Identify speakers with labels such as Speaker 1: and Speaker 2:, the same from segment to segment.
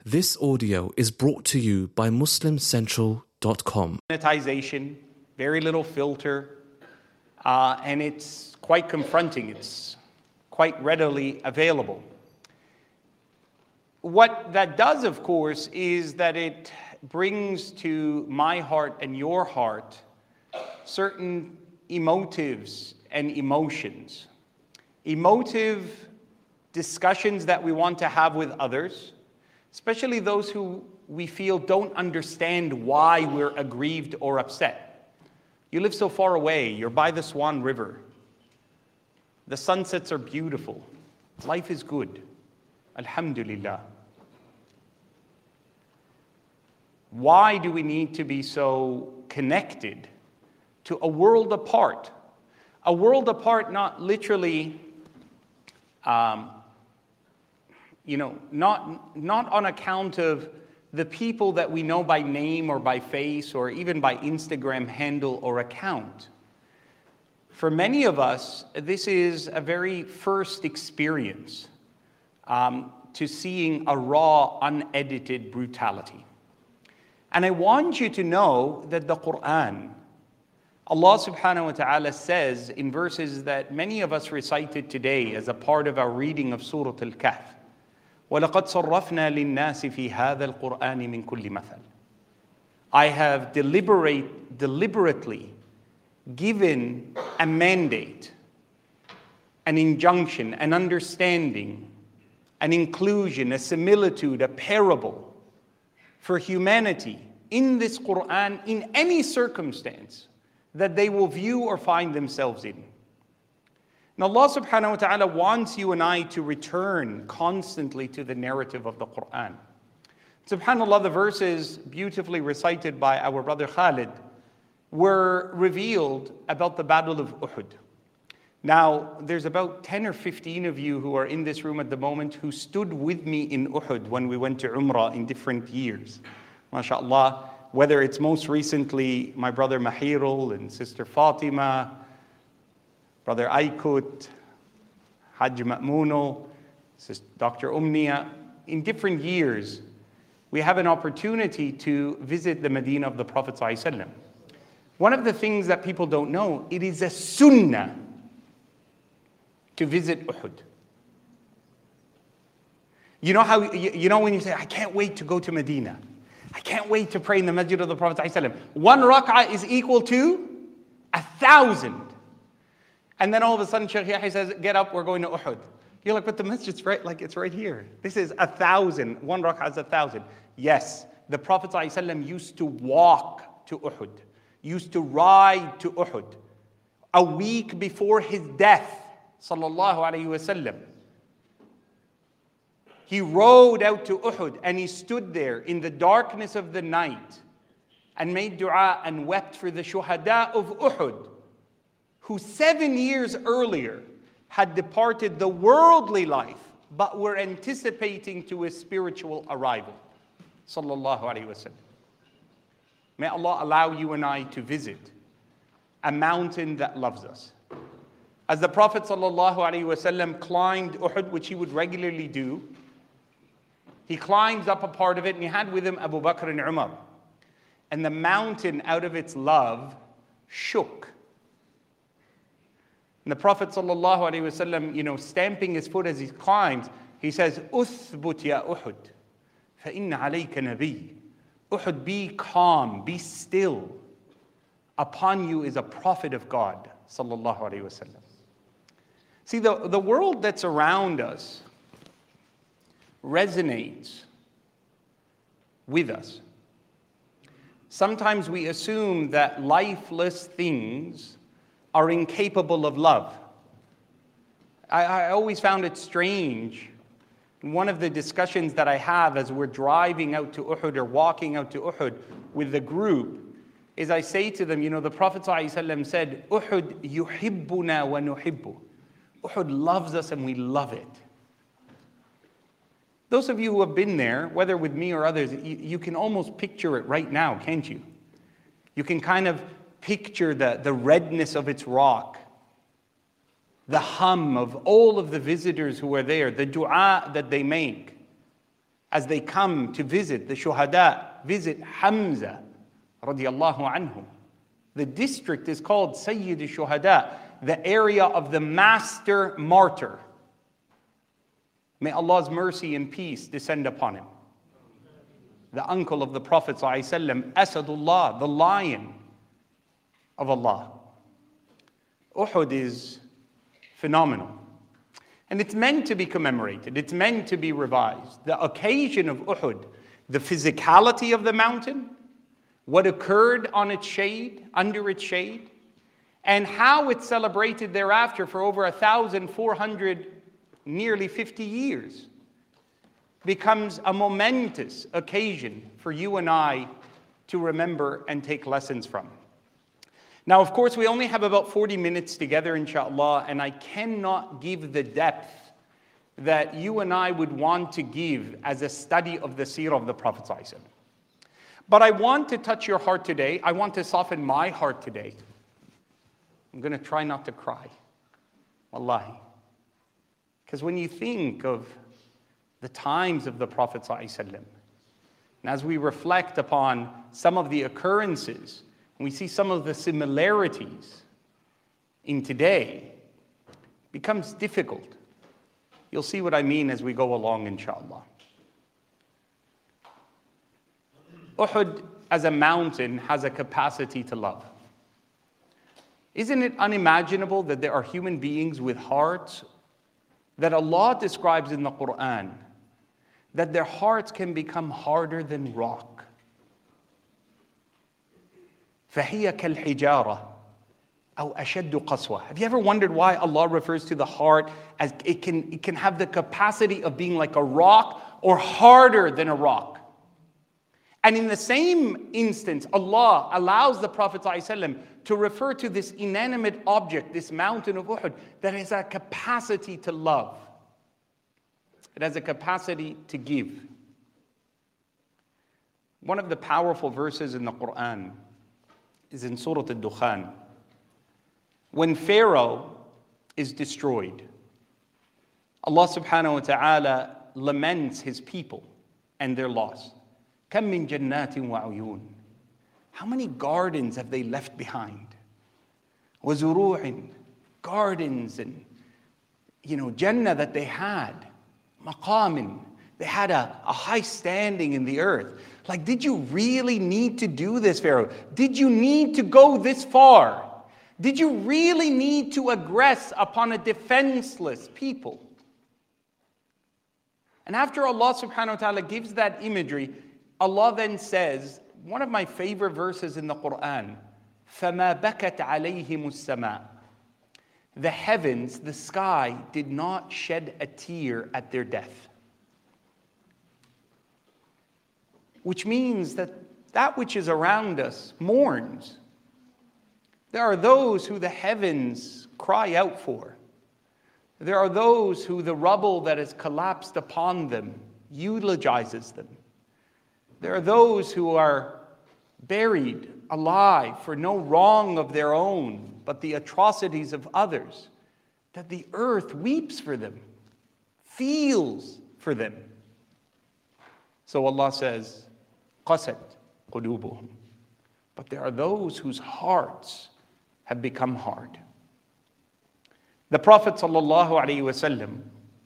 Speaker 1: This audio is brought to you by MuslimCentral.com.
Speaker 2: Monetization, very little filter, and it's quite confronting. It's quite readily available. What that does, of course, is that it brings to my heart and your heart certain emotives and emotions. Emotive discussions that we want to have with others, especially those who we feel don't understand why we're aggrieved or upset. You live so far away, you're by the Swan River. The sunsets are beautiful. Life is good. Alhamdulillah. Why do we need to be so connected to a world apart? A world apart, not literally, not on account of the people that we know by name or by face or even by Instagram handle or account. For many of us, this is a very first experience to seeing a raw, unedited brutality. And I want you to know that the Quran, Allah subhanahu wa ta'ala says in verses that many of us recited today as a part of our reading of Surah Al-Kahf, وَلَقَدْ صَرَّفْنَا لِلنَّاسِ فِي هَذَا الْقُرْآنِ مِنْ كُلِّ مَثَلٍ. I have deliberately given a mandate, an injunction, an understanding, an inclusion, a similitude, a parable for humanity in this Quran in any circumstance that they will view or find themselves in. And Allah subhanahu wa ta'ala wants you and I to return constantly to the narrative of the Quran. SubhanAllah, the verses beautifully recited by our brother Khalid were revealed about the Battle of Uhud. Now, there's about 10 or 15 of you who are in this room at the moment who stood with me in Uhud when we went to Umrah in different years. MashaAllah, whether it's most recently my brother Mahirul and sister Fatima, Brother Aykut, Hajj Ma'muno, Dr. Umniya, in different years, we have an opportunity to visit the Medina of the Prophet ﷺ. One of the things that people don't know, it is a sunnah to visit Uhud. You know when you say, I can't wait to go to Medina. I can't wait to pray in the Masjid of the Prophet ﷺ. One rak'ah is equal to 1,000. And then all of a sudden, Shaykh Yahya says, get up, we're going to Uhud. You're like, but the masjid's right, like it's right here. This is 1,000. One rak'ah is 1,000. Yes, the Prophet ﷺ used to walk to Uhud, used to ride to Uhud. A week before his death, sallallahu alayhi wasallam, he rode out to Uhud and he stood there in the darkness of the night and made dua and wept for the shuhada of Uhud, who 7 years earlier had departed the worldly life, but were anticipating to a spiritual arrival. Sallallahu alayhi wasallam. May Allah allow you and I to visit a mountain that loves us. As the Prophet sallallahu alayhi wasallam climbed Uhud, which he would regularly do, he climbs up a part of it and he had with him Abu Bakr and Umar. And the mountain, out of its love, shook. And the Prophet ﷺ, stamping his foot as he climbs, he says, "Uthbut ya Uhud, fa inna alayka nabi." Uhud, be calm, be still. Upon you is a prophet of God, sallallahu alayhi wasallam. See, the world that's around us resonates with us. Sometimes we assume that lifeless things are incapable of love. I always found it strange. One of the discussions that I have as we're driving out to Uhud or walking out to Uhud with the group is I say to them, the Prophet ﷺ said, Uhud yuhibbuna wa nuhibbu. Uhud loves us and we love it. Those of you who have been there, whether with me or others, you can almost picture it right now, can't you? You can kind of picture the redness of its rock, the hum of all of the visitors who are there, the dua that they make. as they come to visit the shuhada, visit Hamza radiallahu anhu. The district is called Sayyid al-Shuhada, the area of the master martyr. May Allah's mercy and peace descend upon him. The uncle of the Prophet ﷺ, Asadullah, the lion of Allah. Uhud is phenomenal. And it's meant to be commemorated. It's meant to be revised. The occasion of Uhud, the physicality of the mountain, what occurred on its shade, under its shade, and how it's celebrated thereafter for over 1,400, nearly 50 years, becomes a momentous occasion for you and I to remember and take lessons from. Now, of course, we only have about 40 minutes together, inshallah, and I cannot give the depth that you and I would want to give as a study of the seerah of the Prophet ﷺ. But I want to touch your heart today. I want to soften my heart today. I'm going to try not to cry. Wallahi. Because when you think of the times of the Prophet ﷺ, and as we reflect upon some of the occurrences, and we see some of the similarities in today, it becomes difficult. You'll see what I mean as we go along, inshallah. Uhud as a mountain has a capacity to love. Isn't it unimaginable that there are human beings with hearts that Allah describes in the Quran, that their hearts can become harder than rock? فَهِيَ كَالْحِجَارَةِ أَوْ أَشَدُّ قَسْوَةً. Have you ever wondered why Allah refers to the heart as it can have the capacity of being like a rock or harder than a rock? And in the same instance, Allah allows the Prophet ﷺ to refer to this inanimate object, this mountain of Uhud, that has a capacity to love. It has a capacity to give. One of the powerful verses in the Quran is in Surah Al-Dukhan. When Pharaoh is destroyed, Allah subhanahu wa ta'ala laments his people and their loss. كَم مِّن جَنَّاتٍ وَعُيُونٍ. How many gardens have they left behind? وَزُرُوعٍ. Gardens and, Jannah that they had. مَقَامٍ. They had a high standing in the earth. Like, did you really need to do this, Pharaoh? Did you need to go this far? Did you really need to aggress upon a defenseless people? And after Allah subhanahu wa ta'ala gives that imagery, Allah then says, one of my favorite verses in the Quran, فَمَا بَكَتْ عَلَيْهِمُ السَّمَاءُ. The heavens, the sky, did not shed a tear at their death. Which means that which is around us mourns. There are those who the heavens cry out for. There are those who the rubble that has collapsed upon them eulogizes them. There are those who are buried alive for no wrong of their own, but the atrocities of others, that the earth weeps for them, feels for them. So Allah says, قَسَتْ قُلُوبُهُمْ. But there are those whose hearts have become hard. The Prophet ﷺ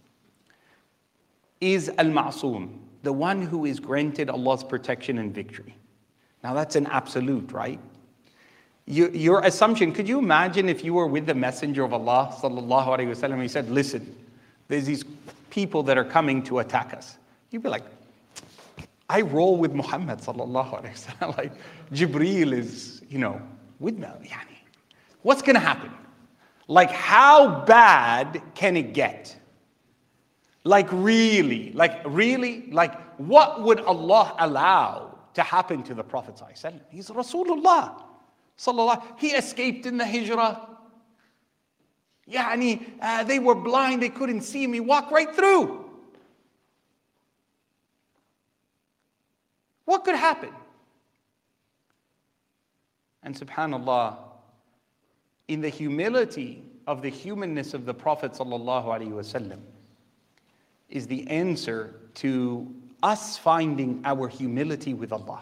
Speaker 2: is al-ma'soom, the one who is granted Allah's protection and victory. Now that's an absolute, right? Your assumption, could you imagine if you were with the Messenger of Allah ﷺ and he said, listen, there's these people that are coming to attack us. You'd be like, I roll with Muhammad ﷺ. Like Jibreel is, with me. What's going to happen? Like, how bad can it get? Like really, what would Allah allow to happen to the Prophet ﷺ? He's Rasulullah sallallahu. He escaped in the hijrah. They were blind, they couldn't see me, walk right through. What could happen? And subhanallah, in the humility of the humanness of the Prophet sallallahu alaihi wasallam is the answer to us finding our humility with Allah.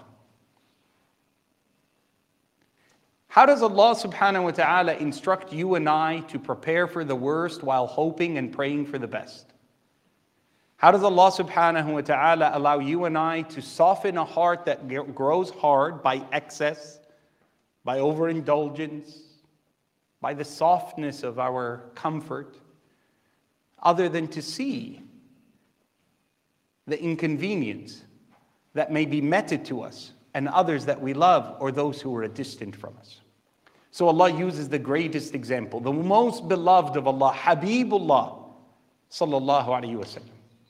Speaker 2: How does Allah subhanahu wa ta'ala instruct you and I to prepare for the worst while hoping and praying for the best? How does Allah subhanahu wa ta'ala allow you and I to soften a heart that grows hard by excess, by overindulgence, by the softness of our comfort, other than to see the inconvenience that may be meted to us and others that we love or those who are distant from us? So Allah uses the greatest example, the most beloved of Allah, Habibullah sallallahu alayhi wa sallam.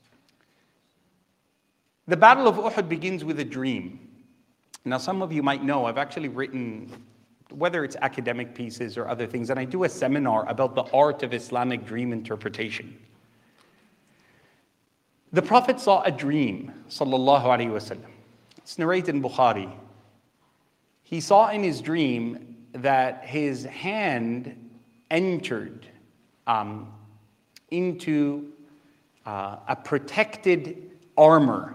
Speaker 2: The Battle of Uhud begins with a dream. Now some of you might know, I've actually written, whether it's academic pieces or other things, and I do a seminar about the art of Islamic dream interpretation. The Prophet saw a dream, sallallahu alayhi wa sallam. It's narrated in Bukhari. He saw in his dream that his hand entered into a protected armor,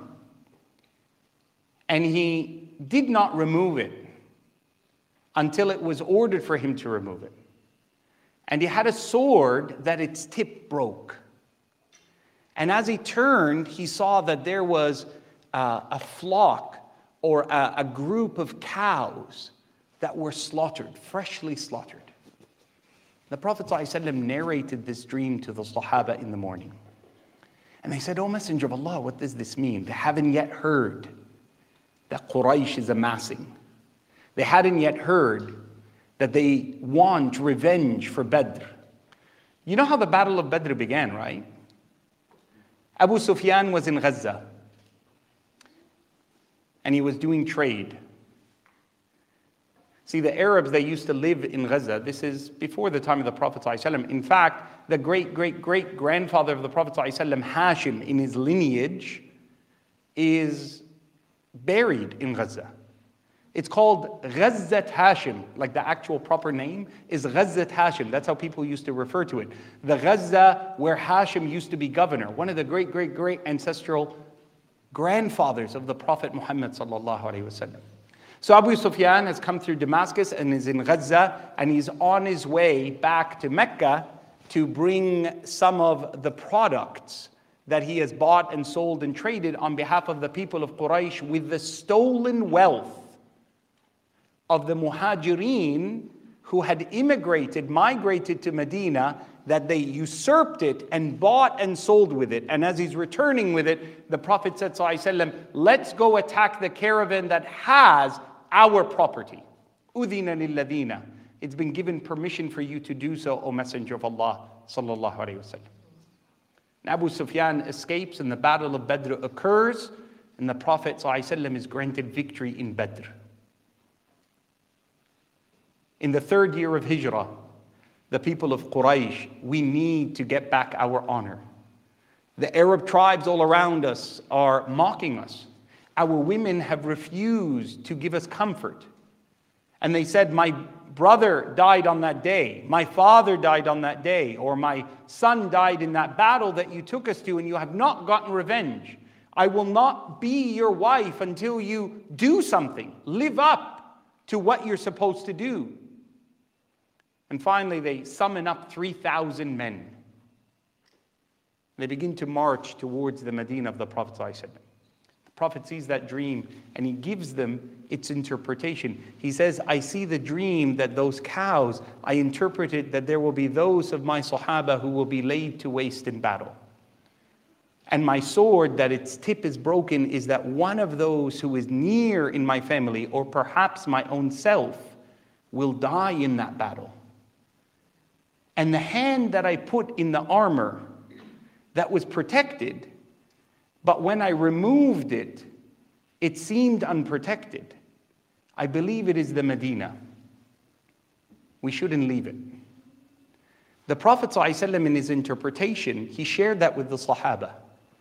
Speaker 2: and he did not remove it until it was ordered for him to remove it. And he had a sword that its tip broke. And as he turned, he saw that there was a flock or a group of cows that were slaughtered, freshly slaughtered. The Prophet ﷺ narrated this dream to the Sahaba in the morning. And they said, "O Messenger of Allah, what does this mean?" They haven't yet heard that Quraysh is amassing. They hadn't yet heard that they want revenge for Badr. You know how the Battle of Badr began, right? Abu Sufyan was in Gaza, and he was doing trade. See, the Arabs, they used to live in Gaza. This is before the time of the Prophet ﷺ. In fact, the great-great-great-grandfather of the Prophet ﷺ, Hashim, in his lineage, is buried in Gaza. It's called Ghazat Hashim, like the actual proper name is Ghazat Hashim. That's how people used to refer to it. The Gaza where Hashim used to be governor, one of the great ancestral grandfathers of the Prophet Muhammad sallallahu alaihi wasallam. So Abu Sufyan has come through Damascus and is in Gaza, and he's on his way back to Mecca to bring some of the products that he has bought and sold and traded on behalf of the people of Quraysh with the stolen wealth of the Muhajirin who had migrated to Medina, that they usurped it and bought and sold with it. And as he's returning with it, the Prophet said, sallallahu alaihi wasallam, "Let's go attack the caravan that has our property. Udhina lilladhina. It's been given permission for you to do so, O Messenger of Allah sallallahu alaihi wasallam." Abu Sufyan escapes, and the Battle of Badr occurs, and the Prophet sallallahu alaihi wasallam is granted victory in Badr. In the 3rd year of Hijrah, the people of Quraysh, we need to get back our honor. The Arab tribes all around us are mocking us. Our women have refused to give us comfort. And they said, "My brother died on that day, my father died on that day, or my son died in that battle that you took us to, and you have not gotten revenge. I will not be your wife until you do something. Live up to what you're supposed to do." And finally, they summon up 3,000 men. They begin to march towards the Medina of the Prophet ﷺ. The Prophet sees that dream, and he gives them its interpretation. He says, "I see the dream that those cows, I interpreted that there will be those of my Sahaba who will be laid to waste in battle. And my sword, that its tip is broken, is that one of those who is near in my family, or perhaps my own self, will die in that battle. And the hand that I put in the armor that was protected, but when I removed it, it seemed unprotected. I believe it is the Medina. We shouldn't leave it." The Prophet ﷺ, in his interpretation, he shared that with the Sahaba.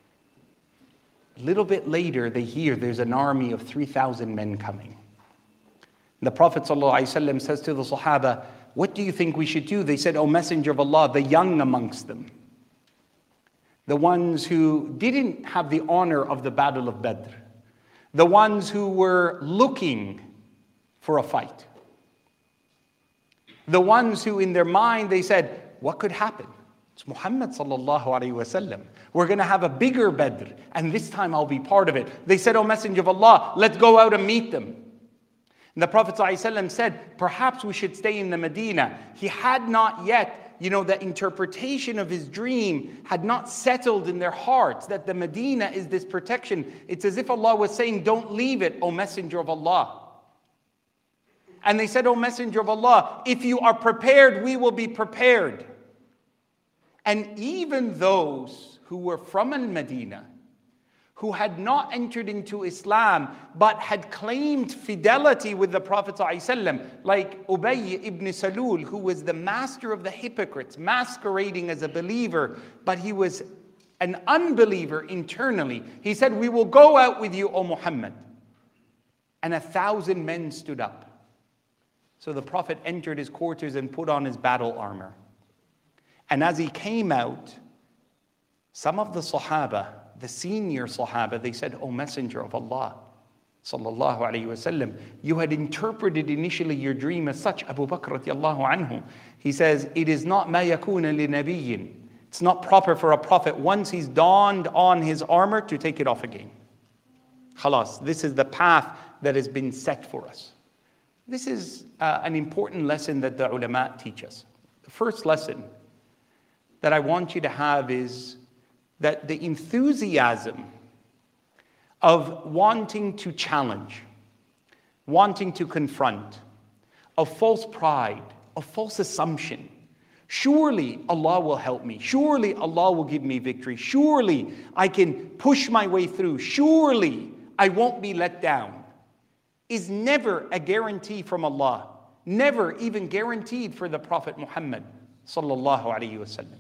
Speaker 2: A little bit later, they hear there's an army of 3,000 men coming. The Prophet ﷺ says to the Sahaba, "What do you think we should do?" They said, "O Messenger of Allah, the young amongst them, the ones who didn't have the honor of the Battle of Badr, the ones who were looking for a fight, the ones who in their mind they said, what could happen? It's Muhammad sallallahu alaihi wasallam. We're going to have a bigger Badr, and this time I'll be part of it. They said, O Messenger of Allah, let's go out and meet them. And the Prophet ﷺ said, perhaps we should stay in the Medina. He had not yet, the interpretation of his dream had not settled in their hearts that the Medina is this protection. It's as if Allah was saying, don't leave it, O Messenger of Allah. And they said, O Messenger of Allah, if you are prepared, we will be prepared. And even those who were from Al-Medina, who had not entered into Islam, but had claimed fidelity with the Prophet ﷺ, like Ubay ibn Salul, who was the master of the hypocrites, masquerading as a believer, but he was an unbeliever internally. He said, we will go out with you, O Muhammad. And 1,000 men stood up. So the Prophet entered his quarters and put on his battle armor. And as he came out, some of the Sahaba, the senior Sahaba, they said, O Messenger of Allah, sallallahu alayhi wasallam, you had interpreted initially your dream as such. Abu Bakr radiallahu anhu, he says, it is not ma yakuna li nabiyyin. It's not proper for a prophet, once he's donned on his armor, to take it off again. Khalas, this is the path that has been set for us. This is an important lesson that the ulama teach us. The first lesson that I want you to have is that the enthusiasm of wanting to challenge, wanting to confront, of false pride, of false assumption. Surely Allah will help me. Surely Allah will give me victory. Surely I can push my way through. Surely I won't be let down, is never a guarantee from Allah. Never even guaranteed for the Prophet Muhammad sallallahu alaihi wasallam.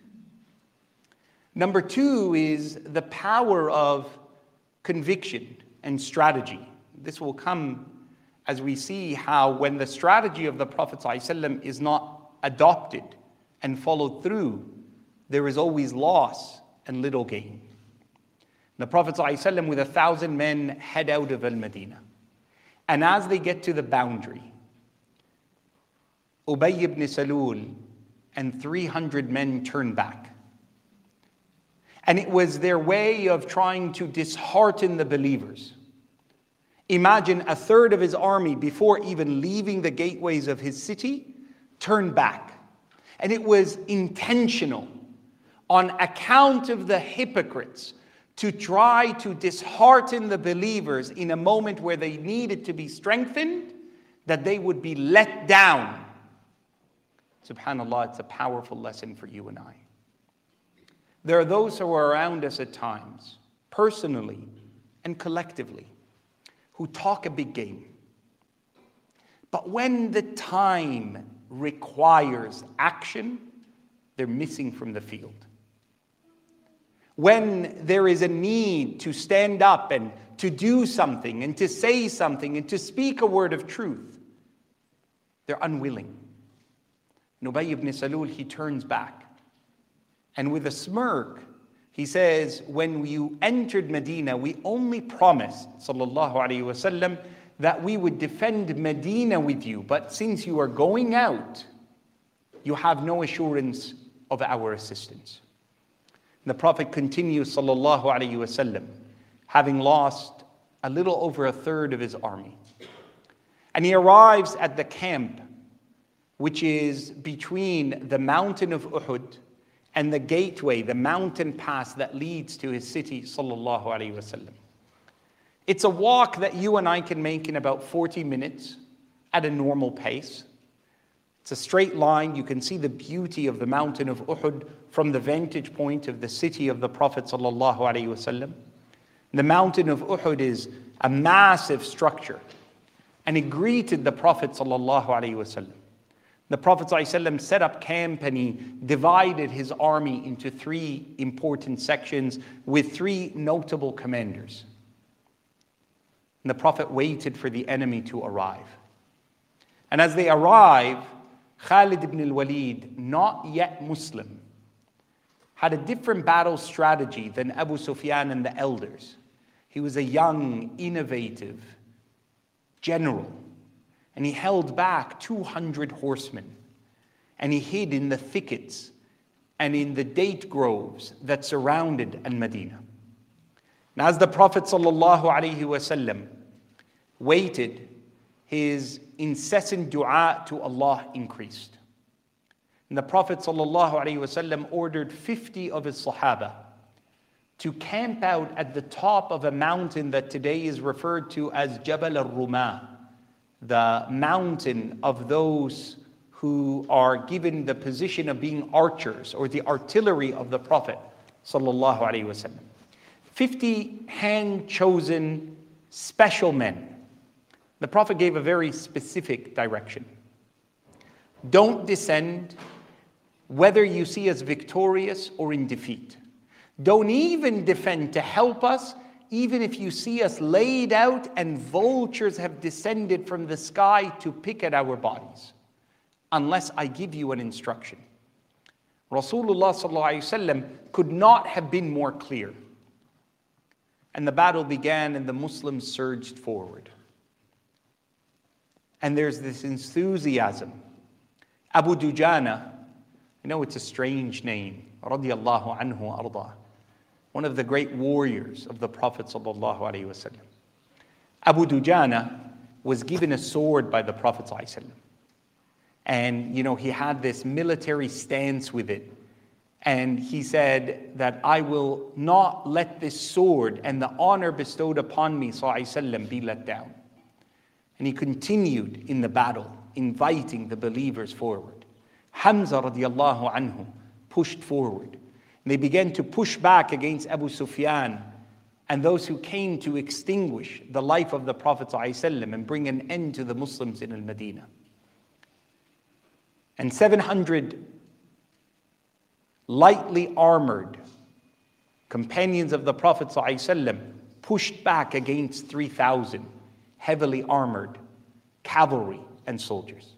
Speaker 2: Number two is the power of conviction and strategy. This will come as we see how when the strategy of the Prophet ﷺ is not adopted and followed through, there is always loss and little gain. The Prophet ﷺ with 1,000 men head out of Al-Medina. And as they get to the boundary, Ubay ibn Salul and 300 men turn back. And it was their way of trying to dishearten the believers. Imagine 1/3 of his army, before even leaving the gateways of his city, turned back. And it was intentional, on account of the hypocrites, to try to dishearten the believers in a moment where they needed to be strengthened, that they would be let down. SubhanAllah, it's a powerful lesson for you and I. There are those who are around us at times, personally and collectively, who talk a big game. But when the time requires action, they're missing from the field. When there is a need to stand up and to do something and to say something and to speak a word of truth, they're unwilling. Ubay ibn Salul, he turns back. And with a smirk, he says, when you entered Medina, we only promised, sallallahu alaihi wasallam, that we would defend Medina with you. But since you are going out, you have no assurance of our assistance. And the Prophet continues, sallallahu alaihi wasallam, having lost a little over 1/3 of his army. And he arrives at the camp, which is between the mountain of Uhud and the gateway, the mountain pass that leads to his city, sallallahu alaihi wasallam. It's a walk that you and I can make in about 40 minutes at a normal pace. It's a straight line. You can see the beauty of the mountain of Uhud from the vantage point of the city of the Prophet sallallahu alaihi wasallam. The mountain of Uhud is a massive structure, and it greeted the Prophet sallallahu alaihi wasallam. The Prophet ﷺ set up camp and he divided his army into 3 important sections with 3 notable commanders. And the Prophet waited for the enemy to arrive. And as they arrive, Khalid ibn al-Walid, not yet Muslim, had a different battle strategy than Abu Sufyan and the elders. He was a young, innovative general, and he held back 200 horsemen, and he hid in the thickets and in the date groves that surrounded Al-Madinah. And as the Prophet ﷺ waited, his incessant dua to Allah increased. And the Prophet ﷺ ordered 50 of his Sahaba to camp out at the top of a mountain that today is referred to as Jabal al-Rumah, the mountain of those who are given the position of being archers or the artillery of the Prophet ﷺ. 50 hand-chosen special men. The Prophet gave a very specific direction. Don't descend whether you see us victorious or in defeat. Don't even defend to help us, even if you see us laid out and vultures have descended from the sky to pick at our bodies, unless I give you an instruction. Rasulullah ﷺ could not have been more clear. And the battle began and the Muslims surged forward. And there's this enthusiasm. Abu Dujana, I know it's a strange name, radiyallahu anhu arda, one of the great warriors of the Prophet sallallahu alaihi wasallam. Abu Dujana was given a sword by the Prophet sallallahu alaihi wasallam. And, he had this military stance with it. And he said that I will not let this sword and the honor bestowed upon me, sallallahu alaihi wasallam, be let down. And he continued in the battle, inviting the believers forward. Hamza radiallahu anhu pushed forward. And they began to push back against Abu Sufyan and those who came to extinguish the life of the Prophet ﷺ and bring an end to the Muslims in Al-Madinah. And 700 lightly armored companions of the Prophet ﷺ pushed back against 3,000 heavily armored cavalry and soldiers.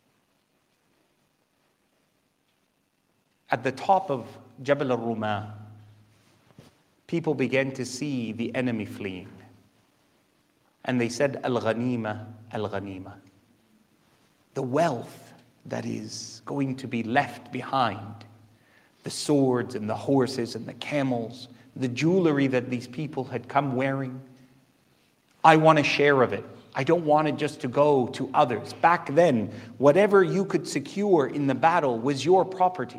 Speaker 2: At the top of Jabal al-Rumah, people began to see the enemy fleeing. And they said, Al-Ghanima, Al-Ghanima. The wealth that is going to be left behind, the swords and the horses and the camels, the jewelry that these people had come wearing, I want a share of it. I don't want it just to go to others. Back then, whatever you could secure in the battle was your property.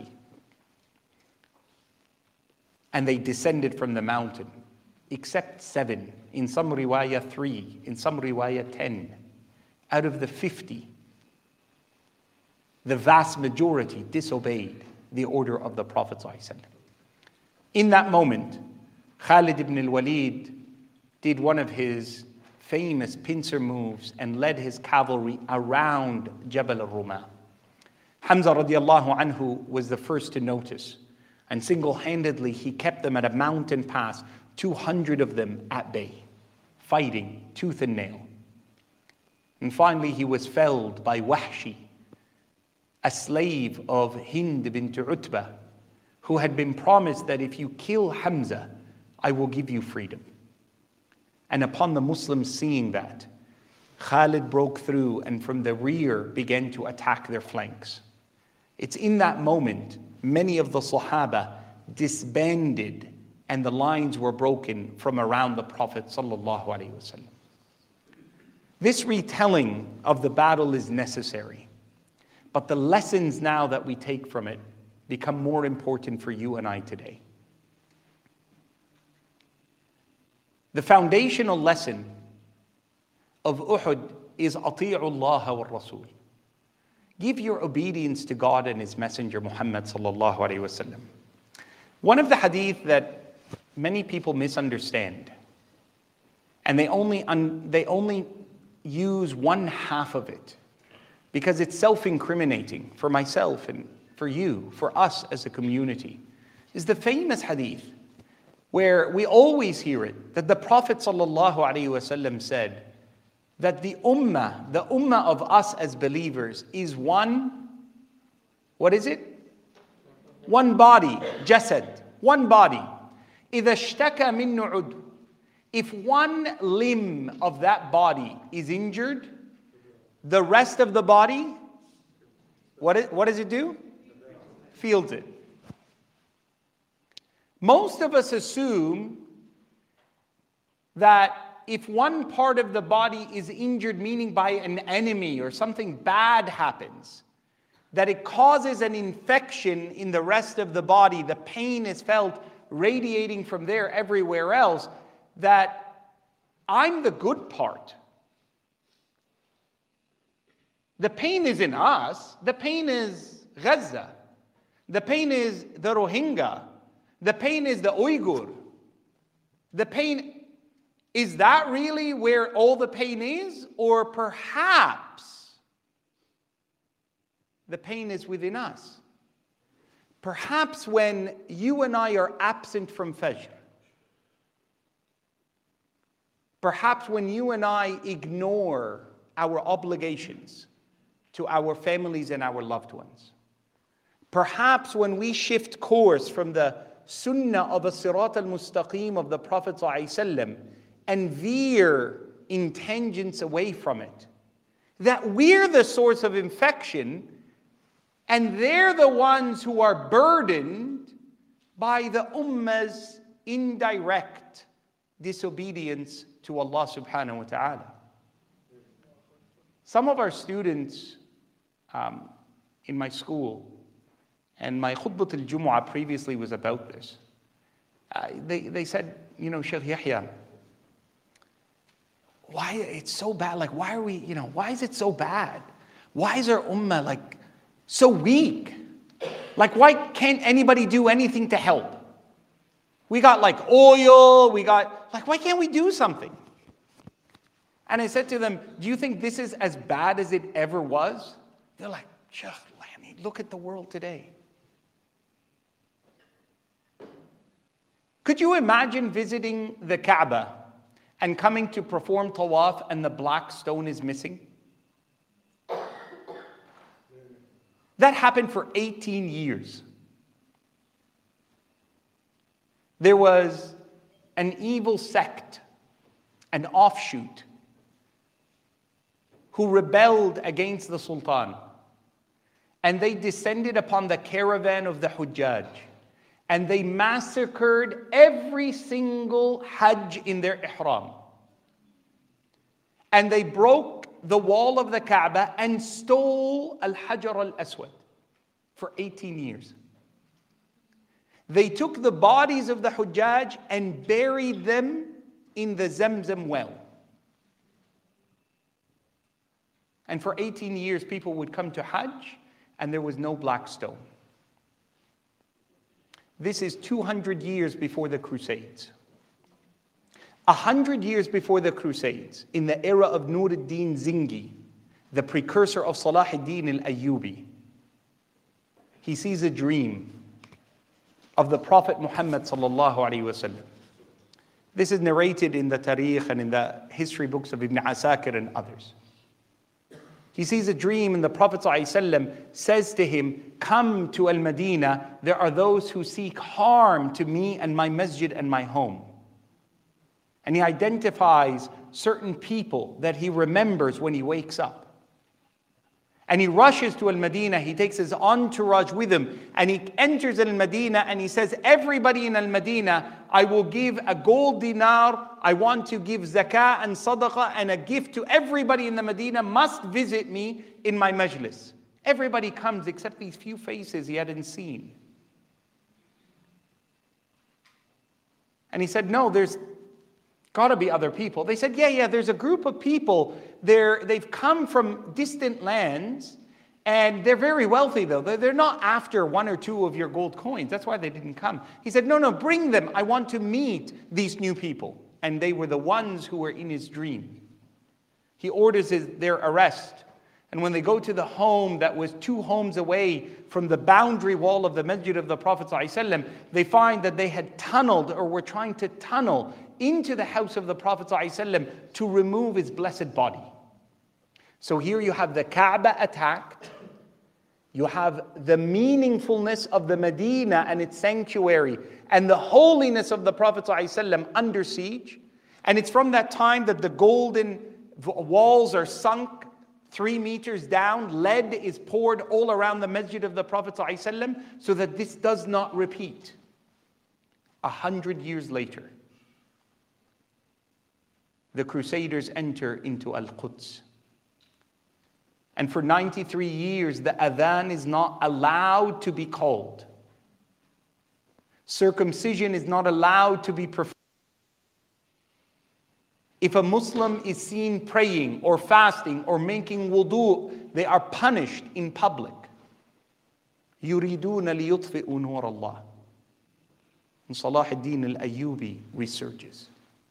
Speaker 2: And they descended from the mountain, except 7, in some riwayah 3, in some riwayah 10. Out of the 50, the vast majority disobeyed the order of the Prophet ﷺ. In that moment, Khalid ibn al-Walid did one of his famous pincer moves and led his cavalry around Jabal al-Rumah. Hamza radiallahu anhu was the first to notice, and single-handedly he kept them at a mountain pass, 200 of them at bay, fighting tooth and nail. And finally he was felled by Wahshi, a slave of Hind bint Utbah, who had been promised that if you kill Hamza, I will give you freedom. And upon the Muslims seeing that, Khalid broke through and from the rear began to attack their flanks. It's in that moment many of the Sahaba disbanded and the lines were broken from around the Prophet sallallahu alaihi wasallam. This retelling of the battle is necessary, but the lessons now that we take from it become more important for you and I today. The foundational lesson of Uhud is Ati'u Allah wa Rasul. Give your obedience to God and His Messenger Muhammad sallallahu alaihi wasallam. One of the hadith that many people misunderstand, and they only use one half of it because it's self-incriminating for myself and for you, for us as a community, is the famous hadith where we always hear it, that the Prophet sallallahu alaihi wasallam said that the ummah of us as believers is one, what is it? one body, jasad, one body. إِذَا اشْتَكَى مِنُّ عُدْوٍ. If one limb of that body is injured, the rest of the body, what does it do? Feels it. Most of us assume that if one part of the body is injured, meaning by an enemy or something bad happens, that it causes an infection in the rest of the body, the pain is felt radiating from there everywhere else, that I'm the good part. The pain is in us. The pain is Gaza. The pain is the Rohingya. The pain is the Uyghur. The pain, is that really where all the pain is? Or perhaps the pain is within us. Perhaps when you and I are absent from Fajr. Perhaps when you and I ignore our obligations to our families and our loved ones. Perhaps when we shift course from the sunnah of a sirat al-mustaqim of the Prophet ﷺ and veer in tangents away from it, that we're the source of infection and they're the ones who are burdened by the ummah's indirect disobedience to Allah subhanahu wa ta'ala. Some of our students in my school, and my khutbah al-Jumu'ah previously was about this. They said, you know, Shaykh Yahya, why it's so bad? Like, why are we, you know, why is it so bad? Why is our ummah like so weak? Like, why can't anybody do anything to help? We got like oil, we got, like, why can't we do something? And I said to them, do you think this is as bad as it ever was? They're like, Shaykh, I mean, look at the world today. Could you imagine visiting the Kaaba and coming to perform tawaf and the black stone is missing? That happened for 18 years. There was an evil sect, an offshoot, who rebelled against the Sultan. And they descended upon the caravan of the Hujjaj. And they massacred every single Hajj in their ihram. And they broke the wall of the Kaaba and stole Al-Hajar al-Aswad for 18 years. They took the bodies of the Hujjaj and buried them in the Zamzam well. And for 18 years, people would come to Hajj and there was no black stone. This is 200 years before the Crusades. 100 years before the Crusades, in the era of Nur ad-Din Zingi, the precursor of Salah ad-Din al-Ayyubi, he sees a dream of the Prophet Muhammad sallallahu alaihi wasallam. This is narrated in the Tariq and in the history books of Ibn Asakir and others. He sees a dream and the Prophet ﷺ says to him, come to Al-Madinah, there are those who seek harm to me and my masjid and my home. And he identifies certain people that he remembers when he wakes up. And he rushes to Al-Madinah, he takes his entourage with him, and he enters Al-Madinah and he says, everybody in Al-Madinah, I will give a gold dinar, I want to give zakah and sadaqah and a gift to everybody in the Medina must visit me in my majlis. Everybody comes except these few faces he hadn't seen. And he said, no, there's got to be other people. They said, yeah, there's a group of people. They've come from distant lands and they're very wealthy though. They're not after one or two of your gold coins. That's why they didn't come. He said, no, bring them. I want to meet these new people. And they were the ones who were in his dream. He orders their arrest. And when they go to the home that was 2 homes away from the boundary wall of the masjid of the Prophet ﷺ, they find that they had tunneled or were trying to tunnel into the house of the Prophet ﷺ to remove his blessed body. So here you have the Kaaba attacked. You have the meaningfulness of the Medina and its sanctuary and the holiness of the Prophet ﷺ under siege. And it's from that time that the golden walls are sunk 3 meters down. Lead is poured all around the masjid of the Prophet ﷺ so that this does not repeat. 100 years later, the Crusaders enter into Al-Quds. And for 93 years, the adhan is not allowed to be called. Circumcision is not allowed to be performed. If a Muslim is seen praying or fasting or making wudu, they are punished in public. يُرِيدُونَ لِيُطْفِئُوا نُورَ اللَّهِ. And Salah ad-Din al-Ayyubi researches.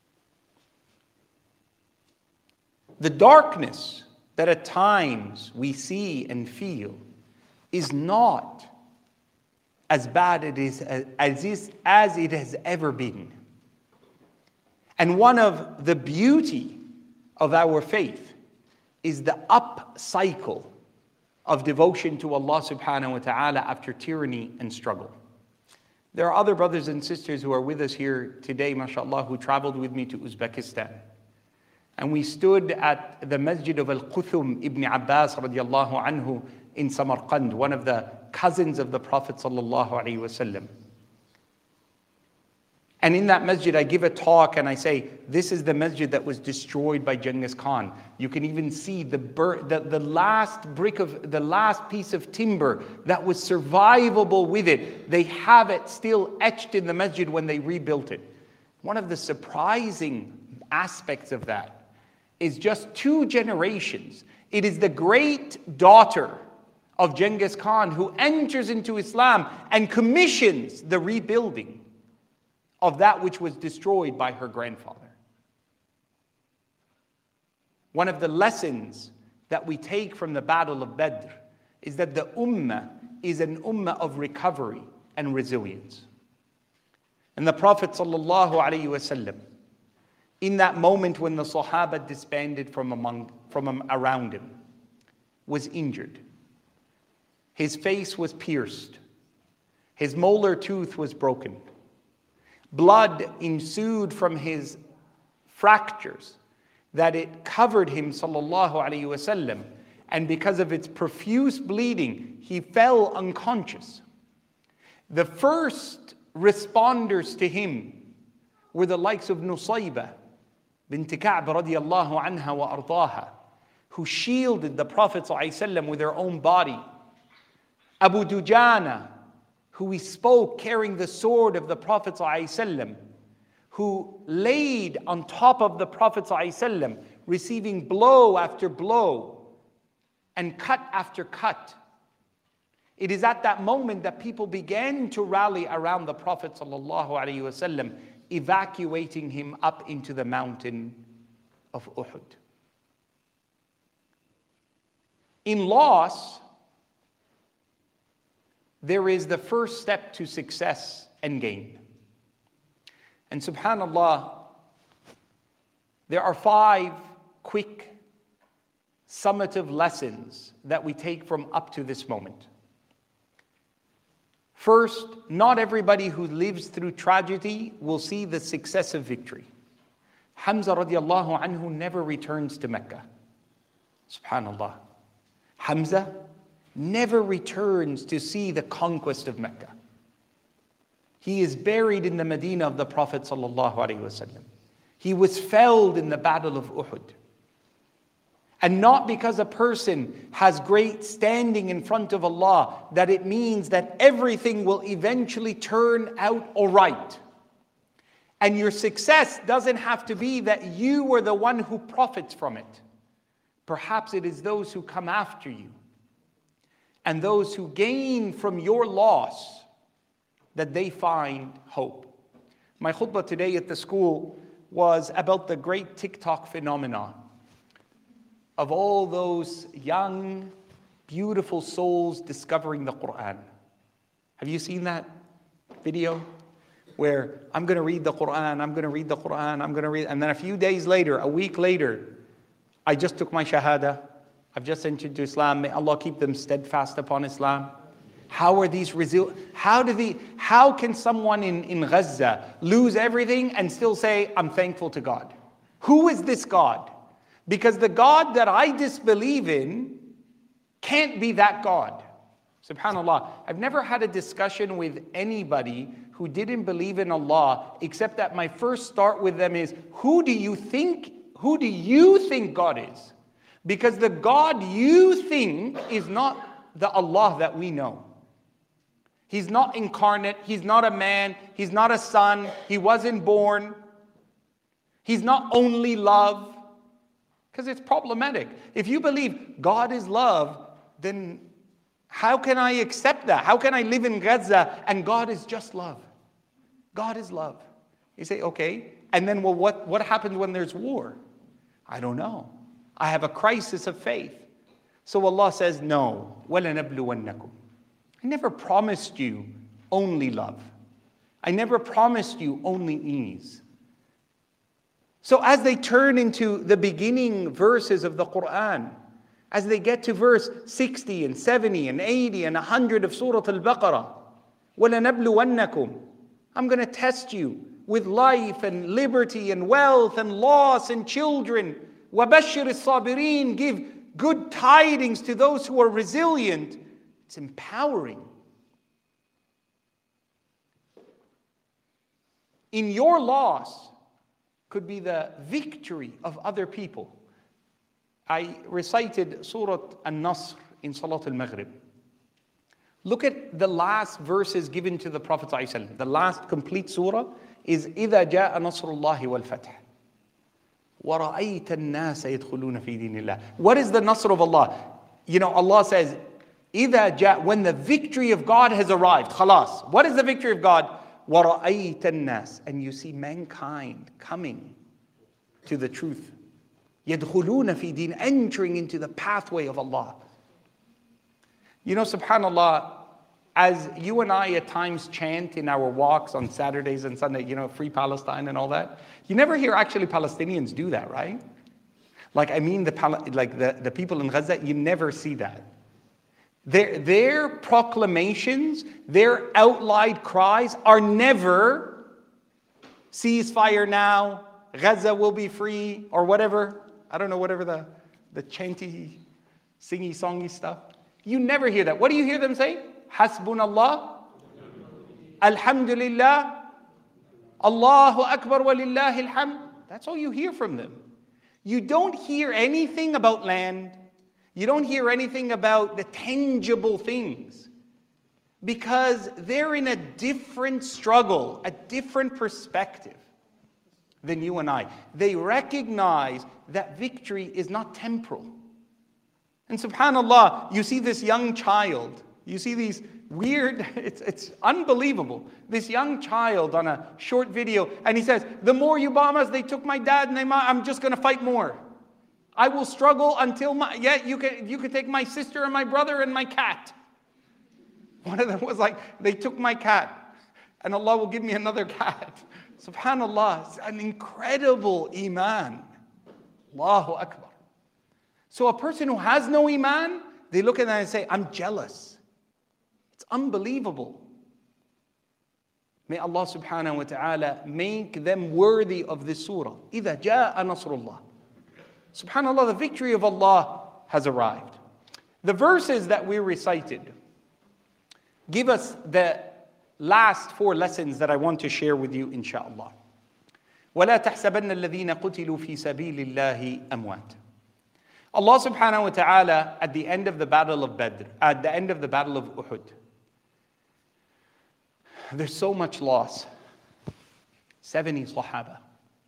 Speaker 2: The darkness that at times we see and feel is not as bad as it has ever been. And one of the beauty of our faith is the up cycle of devotion to Allah subhanahu wa ta'ala after tyranny and struggle. There are other brothers and sisters who are with us here today, mashallah, who traveled with me to Uzbekistan. And we stood at the Masjid of Al-Quthum Ibn Abbas radiallahu anhu in Samarkand, one of the cousins of the Prophet sallallahu alaihi wasallam. And in that masjid, I give a talk and I say, this is the masjid that was destroyed by Genghis Khan. You can even see the last piece of timber that was survivable with it. They have it still etched in the masjid when they rebuilt it. One of the surprising aspects of that is just 2 generations. It is the great daughter of Genghis Khan who enters into Islam and commissions the rebuilding of that which was destroyed by her grandfather. One of the lessons that we take from the Battle of Badr is that the ummah is an ummah of recovery and resilience. And the Prophet ﷺ, in that moment when the Sahaba disbanded from around him, was injured. His face was pierced. His molar tooth was broken. Blood ensued from his fractures that it covered him, sallallahu alaihi wasallam, and because of its profuse bleeding, he fell unconscious. The first responders to him were the likes of Nusayba bint Ka'b radiyallahu anha wa ardaha, who shielded the Prophet ﷺ with her own body. Abu Dujana, who we spoke carrying the sword of the Prophet ﷺ, who laid on top of the Prophet ﷺ, receiving blow after blow and cut after cut. It is at that moment that people began to rally around the Prophet ﷺ, evacuating him up into the mountain of Uhud. In loss, there is the first step to success and gain. And subhanAllah, there are 5 quick, summative lessons that we take from up to this moment. First, not everybody who lives through tragedy will see the success of victory. Hamza radiallahu anhu never returns to Mecca. SubhanAllah. Hamza never returns to see the conquest of Mecca. He is buried in the Medina of the Prophet sallallahu alaihi wasallam. He was felled in the Battle of Uhud. And not because a person has great standing in front of Allah that it means that everything will eventually turn out all right. And your success doesn't have to be that you were the one who profits from it. Perhaps it is those who come after you and those who gain from your loss that they find hope. My khutbah today at the school was about the great TikTok phenomenon of all those young, beautiful souls discovering the Quran. Have you seen that video? Where I'm going to read the Quran, I'm going to read the Quran, I'm going to read, and then a few days later, a week later, I just took my shahada, I've just sent you to Islam. May Allah keep them steadfast upon Islam. How are these how can someone in Gaza lose everything and still say, I'm thankful to God? Who is this God? Because the God that I disbelieve in can't be that God. SubhanAllah, I've never had a discussion with anybody who didn't believe in Allah, except that my first start with them is, who do you think God is? Because the God you think is not the Allah that we know. He's not incarnate, He's not a man, He's not a son, He wasn't born. He's not only love. Because it's problematic. If you believe God is love, then how can I accept that? How can I live in Gaza and God is just love? God is love. You say, okay, and then well, what happens when there's war? I don't know. I have a crisis of faith. So Allah says, no. وَلَنَبْلُوَنَّكُمْ. I never promised you only love. I never promised you only ease. So as they turn into the beginning verses of the Quran, as they get to verse 60 and 70 and 80 and 100 of Surah Al-Baqarah, وَلَنَبْلُوَنَّكُمْ. I'm going to test you with life and liberty and wealth and loss and children. وَبَشِّرِ الصَّابِرِينَ. Give good tidings to those who are resilient. It's empowering. In your loss could be the victory of other people. I recited Surah An-Nasr in Salat al-Maghrib. Look at the last verses given to the Prophet ﷺ. The last complete surah is إِذَا جَاءَ نَصْرُ اللَّهِ وَالْفَتْحِ وَرَأَيْتَ النَّاسَ يَدْخُلُونَ فِي دِينِ اللَّهِ. What is the Nasr of Allah? You know, Allah says, إِذَا جَاءَ, when the victory of God has arrived, خلاص. What is the victory of God? وَرَأَيْتَ النَّاسَ. And you see mankind coming to the truth. يَدْخُلُونَ فِي دِينِ, entering into the pathway of Allah. You know, subhanAllah, as you and I at times chant in our walks on Saturdays and Sunday, you know, free Palestine and all that, you never hear actually Palestinians do that, right? Like, I mean, the people in Gaza, you never see that. Their proclamations, their outlined cries are never ceasefire now, Gaza will be free, or whatever. I don't know, whatever the chanty, singy, songy stuff. You never hear that. What do you hear them say? Hasbunallah, Alhamdulillah, Allahu Akbar walillahi alhamd. That's all you hear from them. You don't hear anything about land. You don't hear anything about the tangible things. Because they're in a different struggle, a different perspective than you and I. They recognize that victory is not temporal. And subhanAllah, you see this young child, you see these weird, it's unbelievable. This young child on a short video, and he says, the more you bomb us, they took my dad, and I'm just going to fight more. I will struggle until you can take my sister and my brother and my cat. One of them was like, they took my cat, and Allah will give me another cat. SubhanAllah, it's an incredible iman. Allahu Akbar. So a person who has no iman, they look at that and say, I'm jealous. It's unbelievable. May Allah subhanahu wa ta'ala make them worthy of this surah. إِذَا جَاءَ نَصْرُ اللَّهِ. SubhanAllah, the victory of Allah has arrived. The verses that we recited give us the last 4 lessons that I want to share with you, inshaAllah. وَلَا تَحْسَبَنَّ الَّذِينَ قُتِلُوا فِي سَبِيلِ اللَّهِ أَمْوَاتٍ. Allah subhanahu wa ta'ala, at the end of the battle of Badr, at the end of the battle of Uhud, there's so much loss. 70 Sahaba.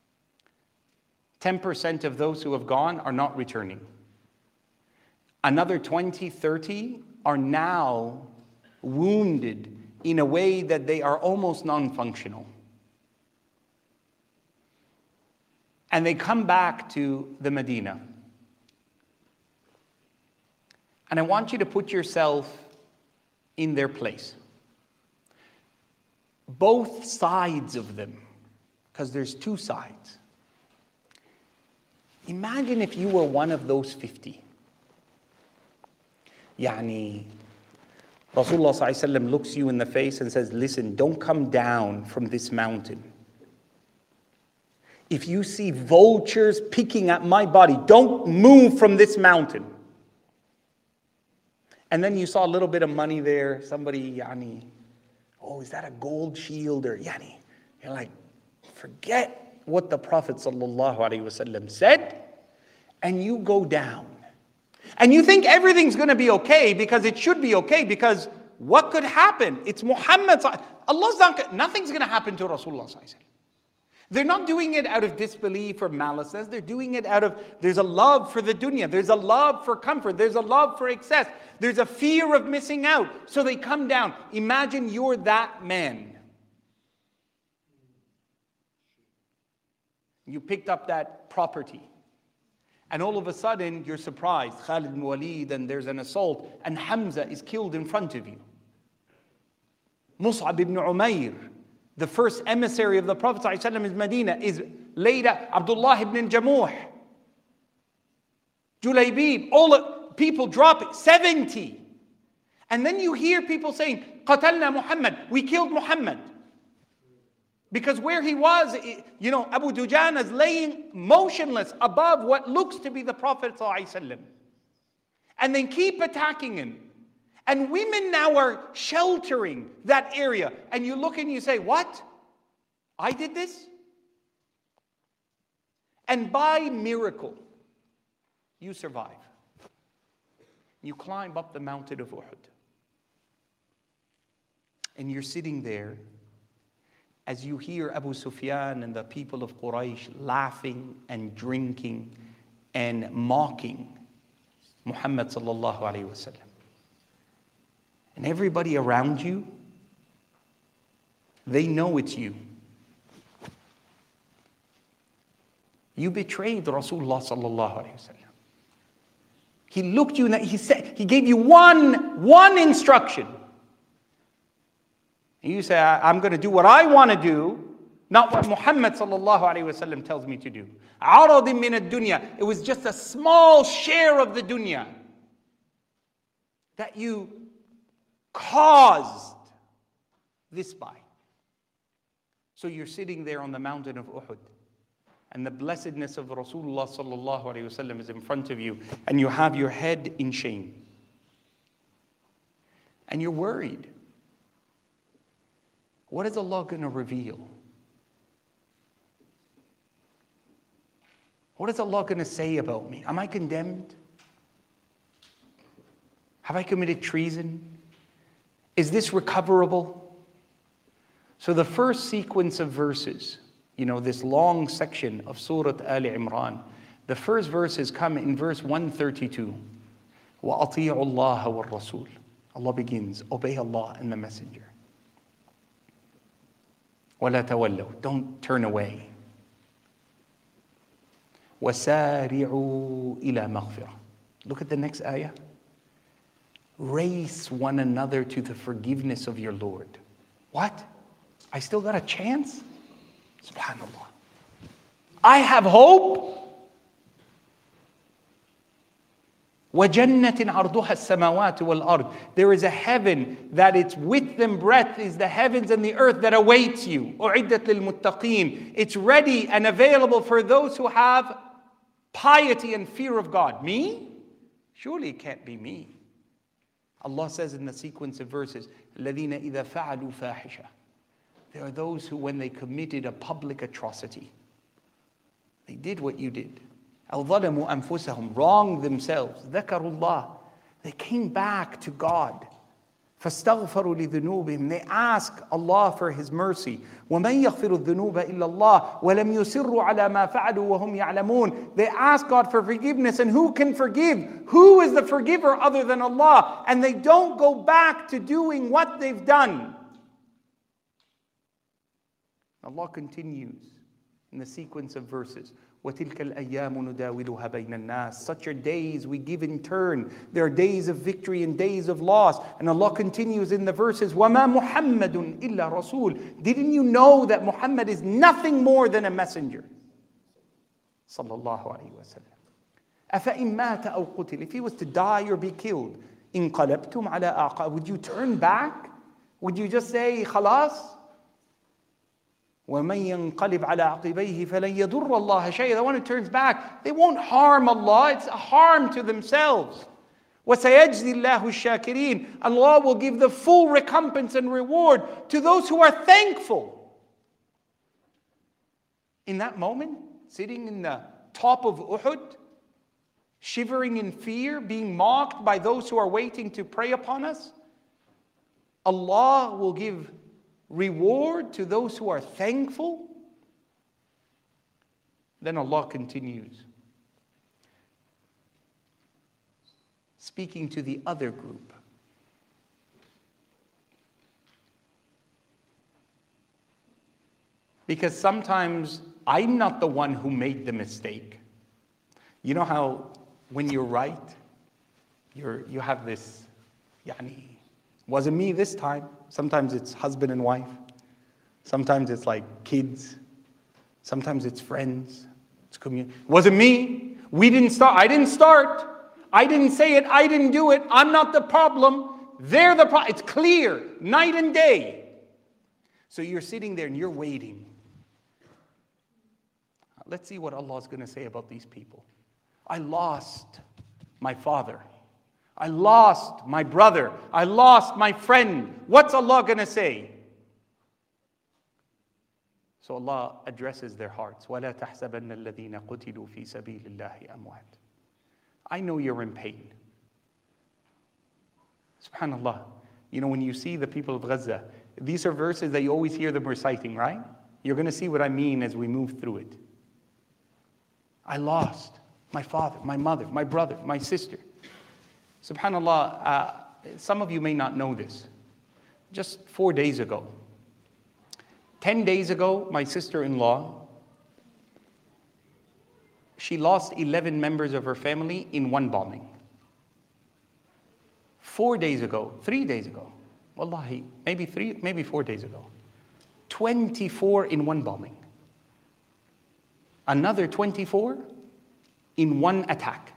Speaker 2: 10% of those who have gone are not returning. Another 20, 30 are now wounded in a way that they are almost non-functional. And they come back to the Medina. And I want you to put yourself in their place. Both sides of them, because there's 2 sides. Imagine if you were one of those 50. Yani, Rasulullah sallallahu alaihi wasallam looks you in the face and says, listen, don't come down from this mountain. If you see vultures picking at my body, don't move from this mountain. And then you saw a little bit of money there. Somebody, yani, oh, is that a gold shield? Or yani, you're like, forget what the Prophet sallallahu alaihi wasallam said, and you go down. And you think everything's going to be okay because it should be okay, because what could happen? It's Muhammad. Allah's not, nothing's going to happen to Rasulullah. They're not doing it out of disbelief or maliceness. They're doing it out of, there's a love for the dunya. There's a love for comfort. There's a love for excess. There's a fear of missing out. So they come down. Imagine you're that man. You picked up that property. And all of a sudden, you're surprised. Khalid ibn Walid, and there's an assault. And Hamza is killed in front of you. Mus'ab ibn Umair, the first emissary of the Prophet ﷺ in Medina, is laid out. Abdullah ibn Jamuh, Julaybib, all the people drop it, 70. And then you hear people saying, Qatalna Muhammad, we killed Muhammad. Because where he was, you know, Abu Dujana is laying motionless above what looks to be the Prophet ﷺ. And then keep attacking him. And women now are sheltering that area. And you look and you say, what? I did this? And by miracle, you survive. You climb up the mountain of Uhud. And you're sitting there as you hear Abu Sufyan and the people of Quraysh laughing and drinking and mocking Muhammad sallallahu alaihi wasallam. And everybody around you, they know it's you. You betrayed Rasulullah sallallahu alaihi wasallam. He looked you in he said, he gave you one instruction. And you say, I'm going to do what I want to do, not what Muhammad sallallahu alaihi wasallam tells me to do. عَرَضٍ مِّنَ الدُّنْيَا. It was just a small share of the dunya that you caused this by. So you're sitting there on the mountain of Uhud, and the blessedness of Rasulullah sallallahu alaihi wasallam is in front of you, and you have your head in shame. And you're worried. What is Allah going to reveal? What is Allah going to say about me? Am I condemned? Have I committed treason? Is this recoverable? So the first sequence of verses, you know, this long section of Surah Ali Imran, the first verses come in verse 132. وَأَطِيعُوا اللَّهَ وَالرَّسُولِ. Allah begins, obey Allah and the Messenger. وَلَا تَوَلَّوْا. Don't turn away. وَسَارِعُوا إِلَى مَغْفِرَةٍ. Look at the next ayah. Race one another to the forgiveness of your Lord. What? I still got a chance? Subhanallah. I have hope. وَجَنَّةٍ عَرْضُهَا السَّمَاوَاتُ وَالْأَرْضِ. There is a heaven that its width and breadth is the heavens and the earth that awaits you. أُعِدَّتْ لِلْمُتَّقِينَ. It's ready and available for those who have piety and fear of God. Me? Surely it can't be me. Allah says in the sequence of verses, الَّذِينَ إِذَا فَعَلُوا فَاحِشَةً. There are those who, when they committed a public atrocity, they did what you did. أَوْ ظَلَمُوا أَنفُسَهُمْ. Wronged themselves. ذَكَرُوا اللَّهِ. They came back to God. فَاسْتَغْفَرُوا لِذُنُوبِهِمْ. They ask Allah for His mercy. وَمَنْ يَغْفِرُ الذُّنُوبَ إِلَّا اللَّهِ وَلَمْ يُصِرُّوا عَلَى مَا فَعَلُوا وَهُمْ يَعْلَمُونَ. They ask God for forgiveness, and who can forgive? Who is the forgiver other than Allah? And they don't go back to doing what they've done. Allah continues in the sequence of verses. وَتِلْكَ الْأَيَّامُ نُدَاوِلُهَا بَيْنَ النَّاسِ. Such are days we give in turn. There are days of victory and days of loss. And Allah continues in the verses, وَمَا مُحَمَّدٌ إِلَّا رَسُولٌ. Didn't you know that Muhammad is nothing more than a messenger? Sallallahu alayhi wa sallam. أَفَإِن مَّاتَ أَوْ قُتِلَ. If he was to die or be killed, انقلبتم على أعقاب. Would you turn back? Would you just say خلاص? وَمَنْ يَنْقَلِبْ عَلَىٰ عَقِبَيْهِ فَلَنْ يَضُرَّ اللَّهَ شَيْئًا. The one who turns back, they won't harm Allah, it's a harm to themselves. وَسَيَجْزِي اللَّهُ الشَّاكِرِينَ. Allah will give the full recompense and reward to those who are thankful. In that moment, sitting in the top of Uhud, shivering in fear, being mocked by those who are waiting to prey upon us, Allah will give reward to those who are thankful. Then Allah continues, speaking to the other group. Because sometimes I'm not the one who made the mistake. You know how when you're right, you have this, wasn't me this time. Sometimes it's husband and wife. Sometimes it's like kids. Sometimes it's friends. It's community. Wasn't me. We didn't start. I didn't start. I didn't say it. I didn't do it. I'm not the problem. They're the problem. It's clear, night and day. So you're sitting there and you're waiting. Let's see what Allah is going to say about these people. I lost my father. I lost my brother. I lost my friend. What's Allah going to say? So Allah addresses their hearts. وَلَا تَحْسَبَنَّ الَّذِينَ قُتِلُوا فِي سَبِيلِ اللَّهِ أَمْوَاتٍ. I know you're in pain. SubhanAllah. You know, when you see the people of Gaza, these are verses that you always hear them reciting, right? You're going to see what I mean as we move through it. I lost my father, my mother, my brother, my sister. SubhanAllah, some of you may not know this. Just 4 days ago, 10 days ago, my sister-in-law, she lost 11 members of her family in one bombing. 4 days ago, 3 days ago, wallahi, maybe 4 days ago, 24 in one bombing. Another 24 in one attack.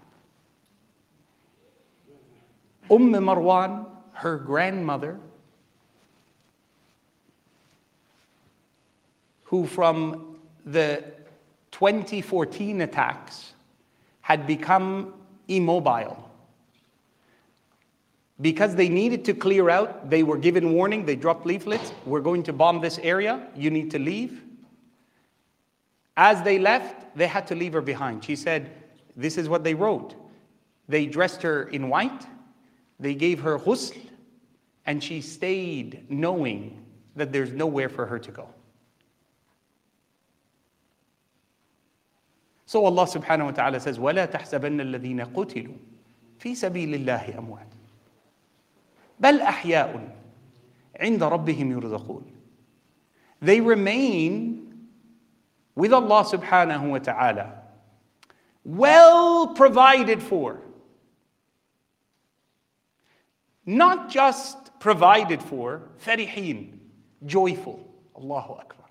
Speaker 2: Marwan, her grandmother, who from the 2014 attacks had become immobile. Because they needed to clear out, they were given warning, they dropped leaflets, we're going to bomb this area, you need to leave. As they left, they had to leave her behind. She said, this is what they wrote. They dressed her in white, they gave her ghusl, and she stayed knowing that there's nowhere for her to go. So Allah subhanahu wa ta'ala says, وَلَا تَحْسَبَنَّ الَّذِينَ قُتِلُوا فِي سَبِيلِ اللَّهِ أَمْوَاتٍ بَلْ أَحْيَاءٌ عِنْدَ رَبِّهِمْ يُرْزَقُونَ. They remain with Allah subhanahu wa ta'ala, well provided for. Not just provided for, farihin, joyful, Allahu Akbar.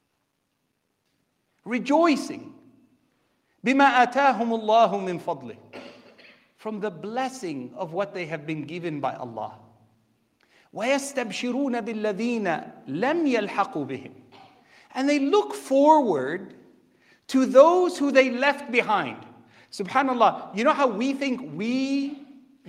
Speaker 2: Rejoicing, بِمَا آتَاهُمُ اللَّهُ مِنْ فَضْلِهِ, from the blessing of what they have been given by Allah. وَيَسْتَبْشِرُونَ بِالَّذِينَ لَمْ يَلْحَقُوا بِهِمْ. And they look forward to those who they left behind. SubhanAllah, you know how we think we've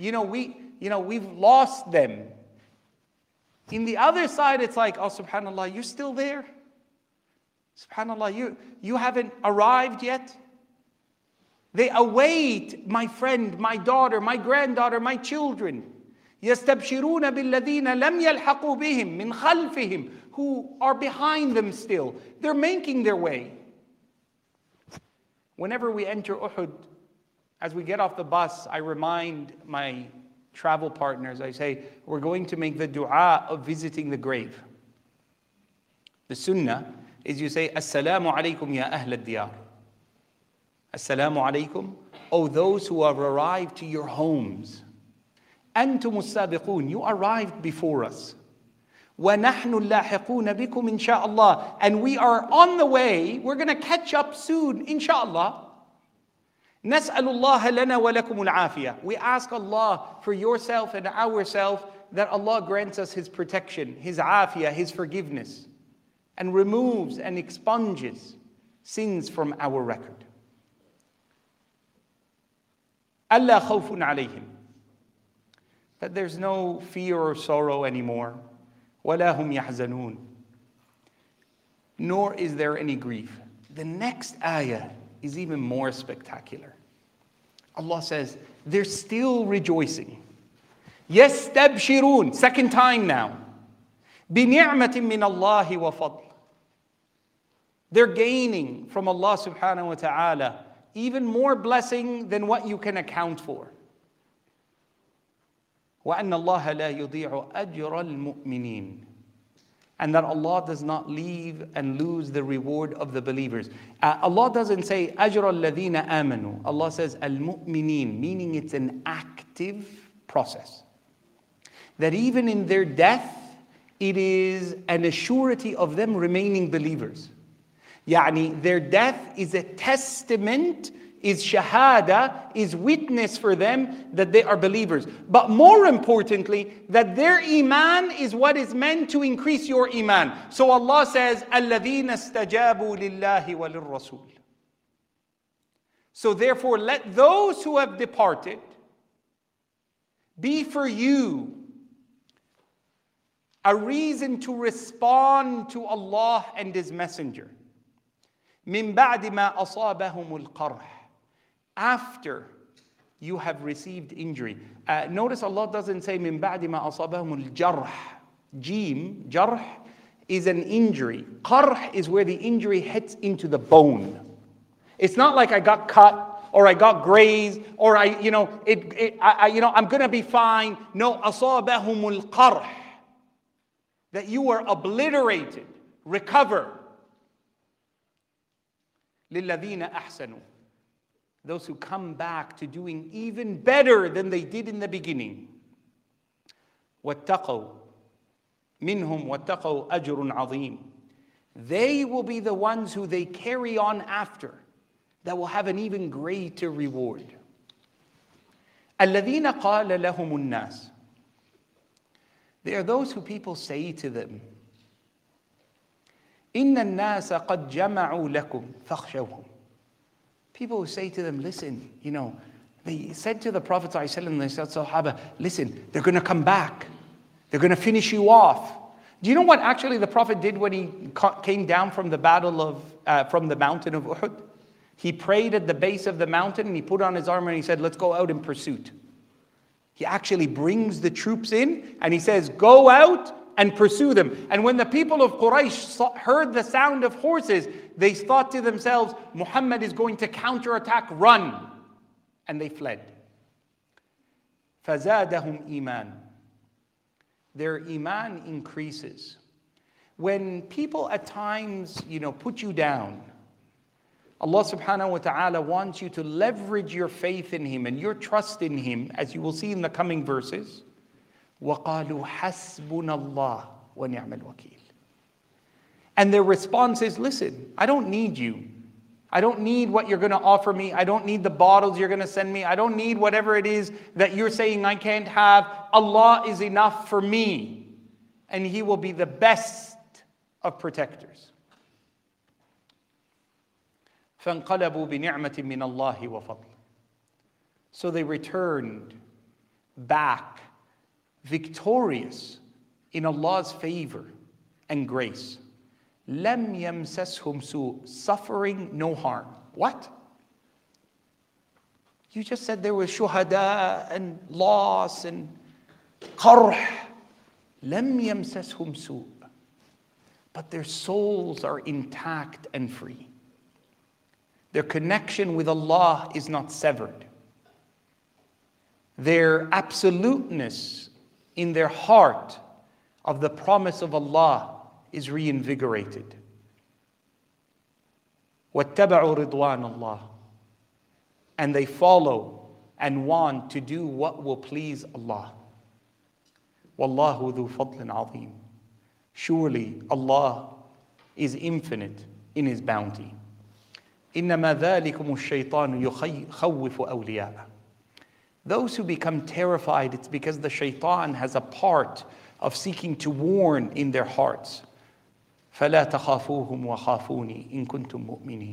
Speaker 2: lost them. In the other side, it's like, oh, SubhanAllah, you're still there. SubhanAllah, you haven't arrived yet. They await my friend, my daughter, my granddaughter, my children. يَسْتَبْشِرُونَ بِالَّذِينَ لَمْ يَلْحَقُوا بِهِمْ مِنْ خَلْفِهِمْ, who are behind them still. They're making their way. Whenever we enter Uhud, as we get off the bus, I remind my travel partners, I say, we're going to make the dua of visiting the grave. The sunnah is you say, Assalamu alaikum ya ahl al-diyar. Assalamu alaikum, O those who have arrived to your homes. Antum as-sabiqun, you arrived before us. وَنَحْنُ اللَّاحِقُونَ بِكُمْ إِنشَاءَ. And we are on the way, we're going to catch up soon, inshallah. نسأل الله لنا ولكم العافية. We ask Allah for yourself and ourself that Allah grants us His protection, His afiyah, His forgiveness, and removes and expunges sins from our record. ألا خوف عليهم. That there's no fear or sorrow anymore. ولا هم يحزنون. Nor is there any grief. The next ayah is even more spectacular. Allah says, they're still rejoicing. يستبشرون, second time now. بنعمة من الله وفضل. They're gaining from Allah subhanahu wa ta'ala even more blessing than what you can account for. وأن الله لا يضيع أجر المؤمنين. And that Allah does not leave and lose the reward of the believers. Allah doesn't say أجر الذين آمنوا. Allah says المؤمنين, meaning it's an active process. That even in their death, it is an assurity of them remaining believers. يعني their death is a testament, is shahada, is witness for them that they are believers. But more importantly, that their iman is what is meant to increase your iman. So Allah says, الَّذِينَ اسْتَجَابُوا لِلَّهِ وَلِلرَّسُولِ. So therefore, let those who have departed be for you a reason to respond to Allah and His Messenger. مِن بَعْدِ مَا أَصَابَهُمُ الْقَرْحِ. After you have received injury. Notice Allah doesn't say مِن بَعْدِ مَا أَصَابَهُمُ الْجَرْحِ. Jim, jarh, is an injury. Qarh is where the injury hits into the bone. It's not like I got cut or I got grazed or I'm going to be fine. No, أَصَابَهُمُ الْقَرْحِ. That you were obliterated. Recover. لِلَّذِينَ أَحْسَنُوا. Those who come back to doing even better than they did in the beginning. وَاتَّقَوْا مِنْهُمْ وَاتَّقَوْا أَجْرٌ عَظِيمٌ. They will be the ones who they carry on after, that will have an even greater reward. الَّذِينَ قَالَ لَهُمُ النَّاسِ. They are those who people say to them, إِنَّ النَّاسَ قَدْ جَمَعُوا لَكُمْ فَاخْشَوْهُمْ. People who say to them, listen, they said to the Prophet ﷺ, they said, Sahaba, listen, they're going to come back. They're going to finish you off. Do you know what actually the Prophet did when he came down from the from the mountain of Uhud? He prayed at the base of the mountain and he put on his armor and he said, let's go out in pursuit. He actually brings the troops in and he says, go out and pursue them. And when the people of Quraysh heard the sound of horses, they thought to themselves, Muhammad is going to counterattack, run. And they fled. فَزَادَهُمْ إِيمَانًا. Their iman increases. When people at times, put you down, Allah subhanahu wa ta'ala wants you to leverage your faith in Him and your trust in Him, as you will see in the coming verses. وَقَالُوا حَسْبُنَا اللَّهُ وَنِعْمَ الْوَكِيلُ. And their response is, listen, I don't need you. I don't need what you're going to offer me. I don't need the bottles you're going to send me. I don't need whatever it is that you're saying I can't have. Allah is enough for me. And He will be the best of protectors. فَانْقَلَبُوا بِنِعْمَةٍ مِّنَ اللَّهِ وَفَضْلٍ. So they returned back victorious in Allah's favor and grace. لَمْ يَمْسَسْهُمْ سُوءٌ. Suffering, no harm. What? You just said there was shuhada and loss and qarh. لَمْ يَمْسَسْهُمْ سُوءٌ. But their souls are intact and free. Their connection with Allah is not severed. Their absoluteness in their heart of the promise of Allah is reinvigorated. وَاتَّبَعُوا رِضْوَانَ اللَّهِ. And they follow and want to do what will please Allah. وَاللَّهُ ذُو فَضْلٍ عَظِيمٍ. Surely Allah is infinite in His bounty. إِنَّمَا ذَلِكُمُ الشَّيْطَانُ يُخَوِّفُ أَوْلِيَاءَهُ. Those who become terrified, it's because the shaitan has a part of seeking to warn in their hearts. فَلَا تَخَافُوهُمْ وَخَافُونِي إِن كُنتُم مُؤْمِنِينَ.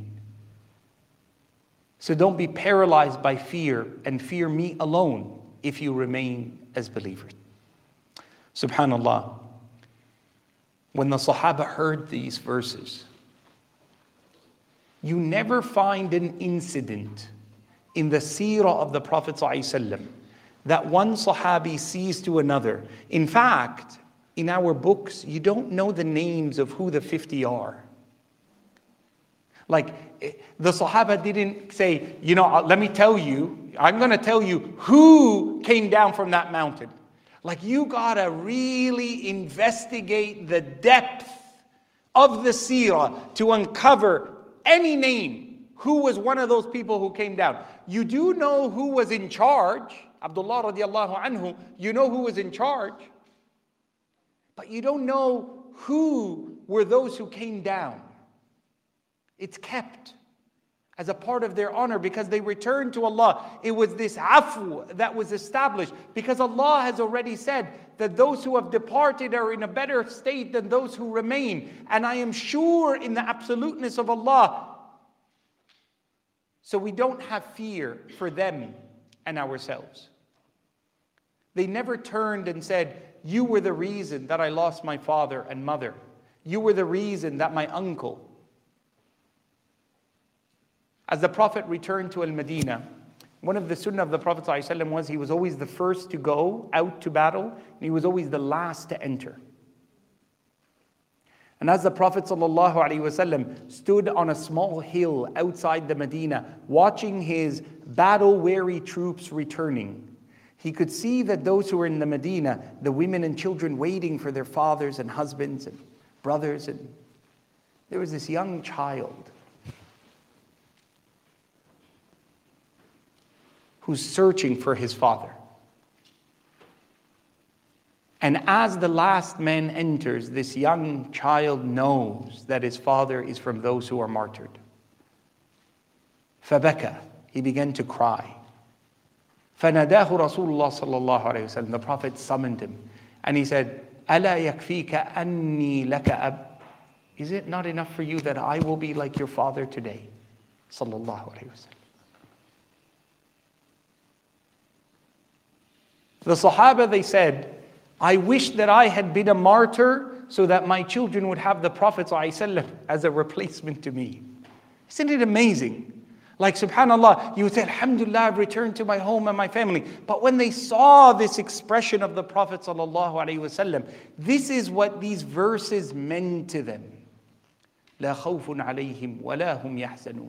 Speaker 2: So don't be paralyzed by fear, and fear me alone if you remain as believers. Subhanallah. When the Sahaba heard these verses, you never find an incident in the seerah of the Prophet ﷺ that one Sahabi sees to another. In fact, in our books, you don't know the names of who the 50 are. Like, the Sahaba didn't say, let me tell you, I'm going to tell you who came down from that mountain. Like, you gotta really investigate the depth of the seerah to uncover any name. Who was one of those people who came down? You do know who was in charge. Abdullah radiallahu anhu, you know who was in charge. But you don't know who were those who came down. It's kept as a part of their honor because they returned to Allah. It was this afu that was established because Allah has already said that those who have departed are in a better state than those who remain. And I am sure in the absoluteness of Allah. So we don't have fear for them and ourselves. They never turned and said, you were the reason that I lost my father and mother. You were the reason that my uncle. As the Prophet returned to Al-Madinah, one of the sunnah of the Prophet ﷺ was he was always the first to go out to battle, and he was always the last to enter. And as the Prophet ﷺ stood on a small hill outside the Medina, watching his battle-weary troops returning, he could see that those who were in the Medina, the women and children waiting for their fathers and husbands and brothers, and there was this young child who's searching for his father. And as the last man enters, this young child knows that his father is from those who are martyred. فَبَكَى. He began to cry. فَنَدَاهُ رَسُولُ اللَّهِ صَلَّى اللَّهُ عَلَيْهِ وسلم. The Prophet summoned him. And he said, أَلَا يَكْفِيكَ أَنِّي لَكَ أَبْ. Is it not enough for you that I will be like your father today? Sallallahu alayhi wasallam. The Sahaba, they said, I wish that I had been a martyr so that my children would have the Prophet ﷺ as a replacement to me. Isn't it amazing? Like, subhanAllah, you would say, Alhamdulillah, I've returned to my home and my family. But when they saw this expression of the Prophet ﷺ, this is what these verses meant to them. لا خوف عليهم ولا هم يحزنون.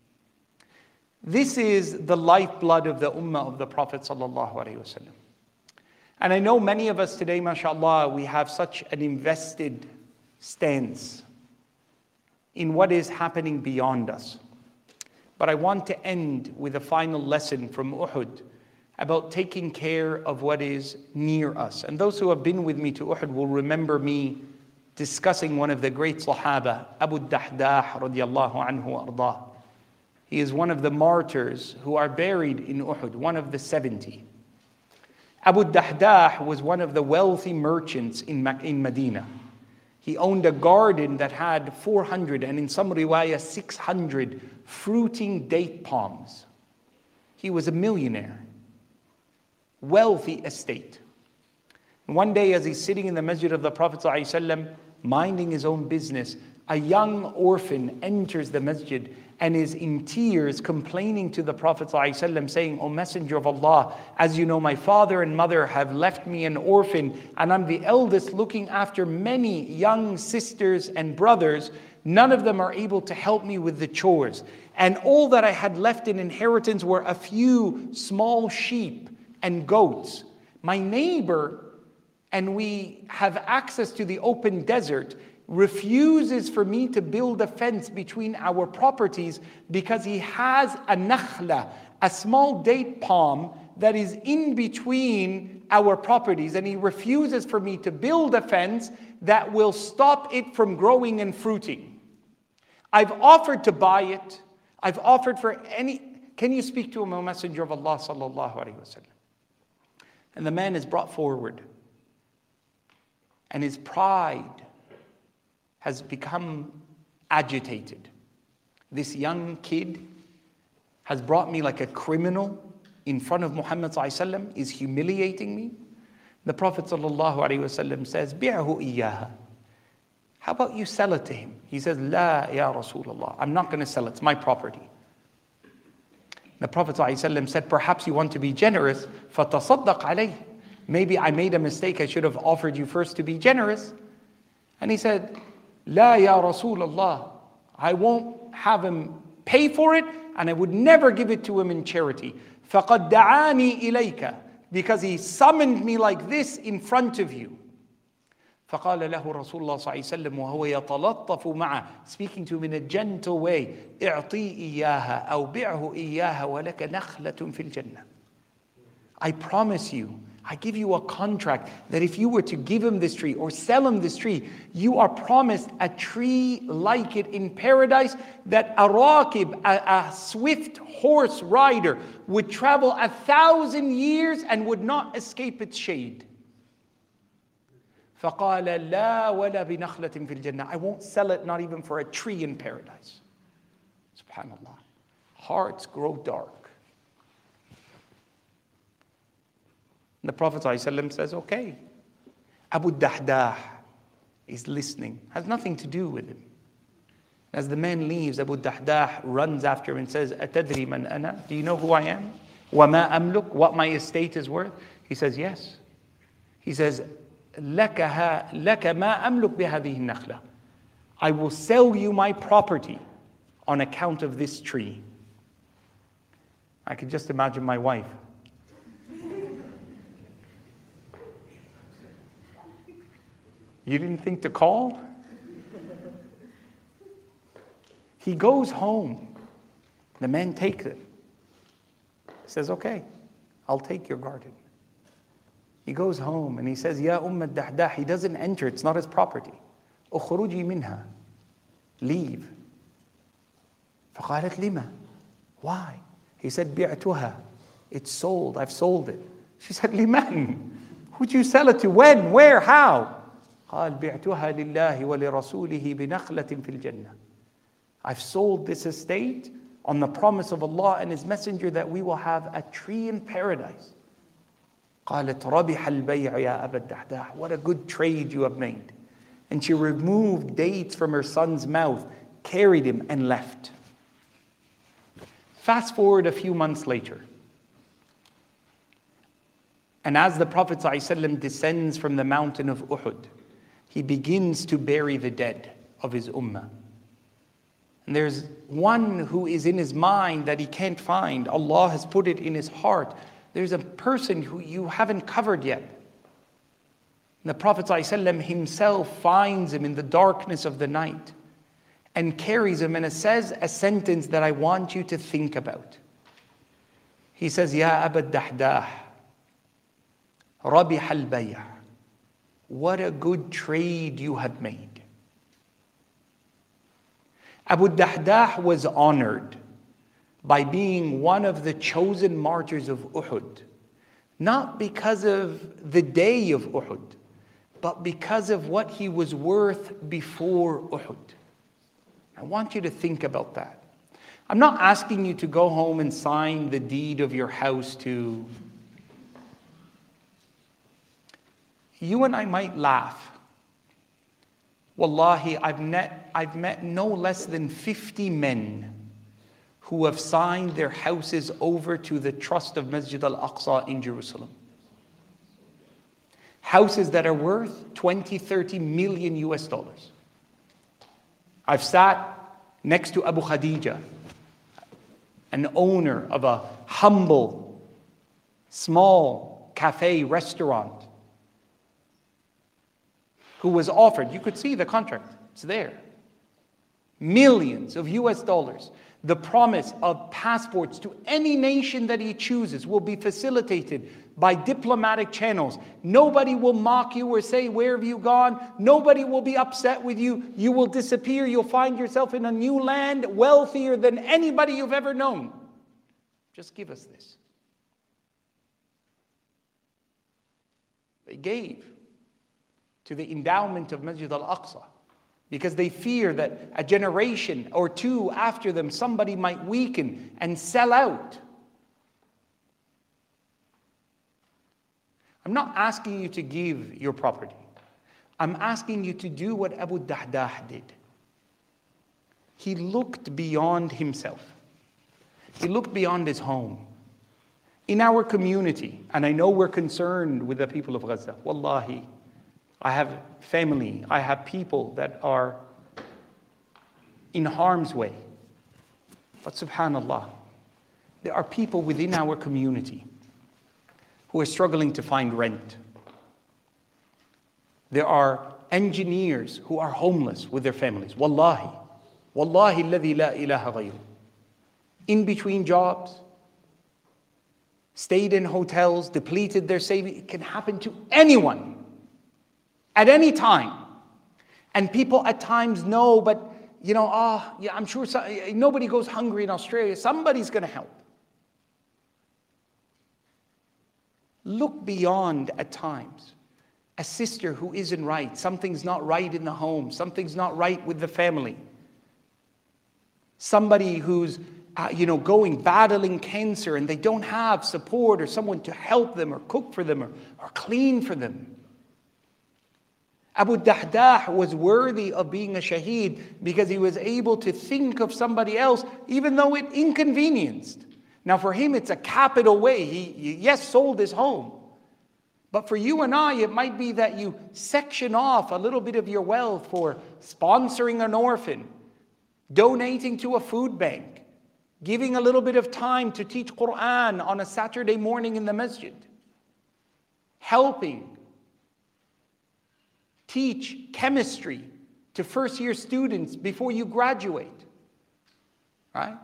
Speaker 2: This is the lifeblood of the ummah of the Prophet ﷺ. And I know many of us today, mashallah, we have such an invested stance in what is happening beyond us. But I want to end with a final lesson from Uhud about taking care of what is near us. And those who have been with me to Uhud will remember me discussing one of the great Sahaba, Abu Dahdah radiallahu anhu ardah. He is one of the martyrs who are buried in Uhud, one of the 70. Abu Dahdah was one of the wealthy merchants in Medina. He owned a garden that had 400 and in some riwayah 600 fruiting date palms. He was a millionaire, wealthy estate. And one day as he's sitting in the masjid of the Prophet ﷺ, minding his own business, a young orphan enters the masjid and is in tears complaining to the Prophet ﷺ saying, O Messenger of Allah, as you know, my father and mother have left me an orphan and I'm the eldest looking after many young sisters and brothers. None of them are able to help me with the chores. And all that I had left in inheritance were a few small sheep and goats. My neighbor, and we have access to the open desert, refuses for me to build a fence between our properties because he has a nakhla, a small date palm that is in between our properties, and he refuses for me to build a fence that will stop it from growing and fruiting. I've offered to buy it. I've offered for any, can you speak to him, O Messenger of Allah sallallahu alayhi wa sallam? And the man is brought forward. And his pride has become agitated. This young kid has brought me like a criminal in front of Muhammad sallallahu alayhi wa sallam, is humiliating me. The Prophet sallallahu alayhi wa sallam says, bi'ahu iyyaha. How about you sell it to him? He says, La ya Rasulullah, I'm not going to sell it, it's my property. The Prophet ﷺ said, perhaps you want to be generous, فَتَصَدَّقْ عَلَيْهِ. Maybe I made a mistake, I should have offered you first to be generous. And he said, La ya Rasulullah, I won't have him pay for it, and I would never give it to him in charity. فَقَدْ دَعَانِي إِلَيْكَ. Because he summoned me like this in front of you. فقال له رسول الله صلى الله عليه وسلم وهو يتلطف معه, speaking to him in a gentle way, اعطي إياها أو بيعه إياها ولك نخلة في الجنة. I promise you, I give you a contract that if you were to give him this tree or sell him this tree, you are promised a tree like it in paradise, that a rakib, a swift horse rider, would travel 1,000 years and would not escape its shade. فقال لا ولا بنخلة في الجنة. I won't sell it, not even for a tree in paradise. Subhanallah. Hearts grow dark. And the Prophet ﷺ says, okay. Abu Dahdah is listening. Has nothing to do with him. As the man leaves, Abu Dahdah runs after him and says, أتدري من أنا? Do you know who I am? وما أملك? What my estate is worth? He says, yes. He says, لك ما أملك بهذه النخلة. I will sell you my property on account of this tree. I could just imagine my wife. You didn't think to call? He goes home. The man takes it. He says, okay, I'll take your garden. He goes home and he says, Ya Dahdah. He doesn't enter, it's not his property. Ukhruji minha. Leave. فقالت لما? Why? He said, بعتها. It's sold, I've sold it. She said, لمن? Who'd you sell it to? When? Where? How? قال بعتها لله ولرسوله بنخلة في الجنة. I've sold this estate on the promise of Allah and His Messenger that we will have a tree in paradise. قالت ربح البيع يا أبا الدحداح. What a good trade you have made. And she removed dates from her son's mouth, carried him and left. Fast forward a few months later. And as the Prophet ﷺ descends from the mountain of Uhud, he begins to bury the dead of his ummah. And there's one who is in his mind that he can't find. Allah has put it in his heart. There's a person who you haven't covered yet. And the Prophet ﷺ himself finds him in the darkness of the night and carries him and says a sentence that I want you to think about. He says, Ya Aba Dahdah, Rabih al-Bay'. What a good trade you have made. Abu Dahdah was honored by being one of the chosen martyrs of Uhud, not because of the day of Uhud, but because of what he was worth before Uhud. I want you to think about that. I'm not asking you to go home and sign the deed of your house to... You and I might laugh. Wallahi, I've met no less than 50 men who have signed their houses over to the trust of Masjid al-Aqsa in Jerusalem. Houses that are worth 20, 30 million US dollars. I've sat next to Abu Khadija, an owner of a humble, small cafe restaurant, who was offered, you could see the contract, it's there, millions of US dollars. The promise of passports to any nation that he chooses will be facilitated by diplomatic channels. Nobody will mock you or say, "Where have you gone?" Nobody will be upset with you. You will disappear. You'll find yourself in a new land, wealthier than anybody you've ever known. Just give us this. They gave to the endowment of Masjid al-Aqsa because they fear that a generation or two after them, somebody might weaken and sell out. I'm not asking you to give your property. I'm asking you to do what Abu Dahdah did. He looked beyond himself. He looked beyond his home. In our community, and I know we're concerned with the people of Gaza, wallahi, I have family, I have people that are in harm's way. But subhanallah, there are people within our community who are struggling to find rent. There are engineers who are homeless with their families. Wallahi, wallahi alladhi la ilaha ghayru. In between jobs, stayed in hotels, depleted their savings. It can happen to anyone at any time. And people at times know, but I'm sure nobody goes hungry in Australia. Somebody's going to help. Look beyond at times. A sister who isn't right. Something's not right in the home. Something's not right with the family. Somebody who's battling cancer and they don't have support or someone to help them or cook for them or clean for them. Abu Dahdah was worthy of being a shaheed because he was able to think of somebody else even though it inconvenienced. Now for him it's a capital way. He sold his home. But for you and I, it might be that you section off a little bit of your wealth for sponsoring an orphan, donating to a food bank, giving a little bit of time to teach Quran on a Saturday morning in the masjid, helping teach chemistry to first-year students before you graduate, right?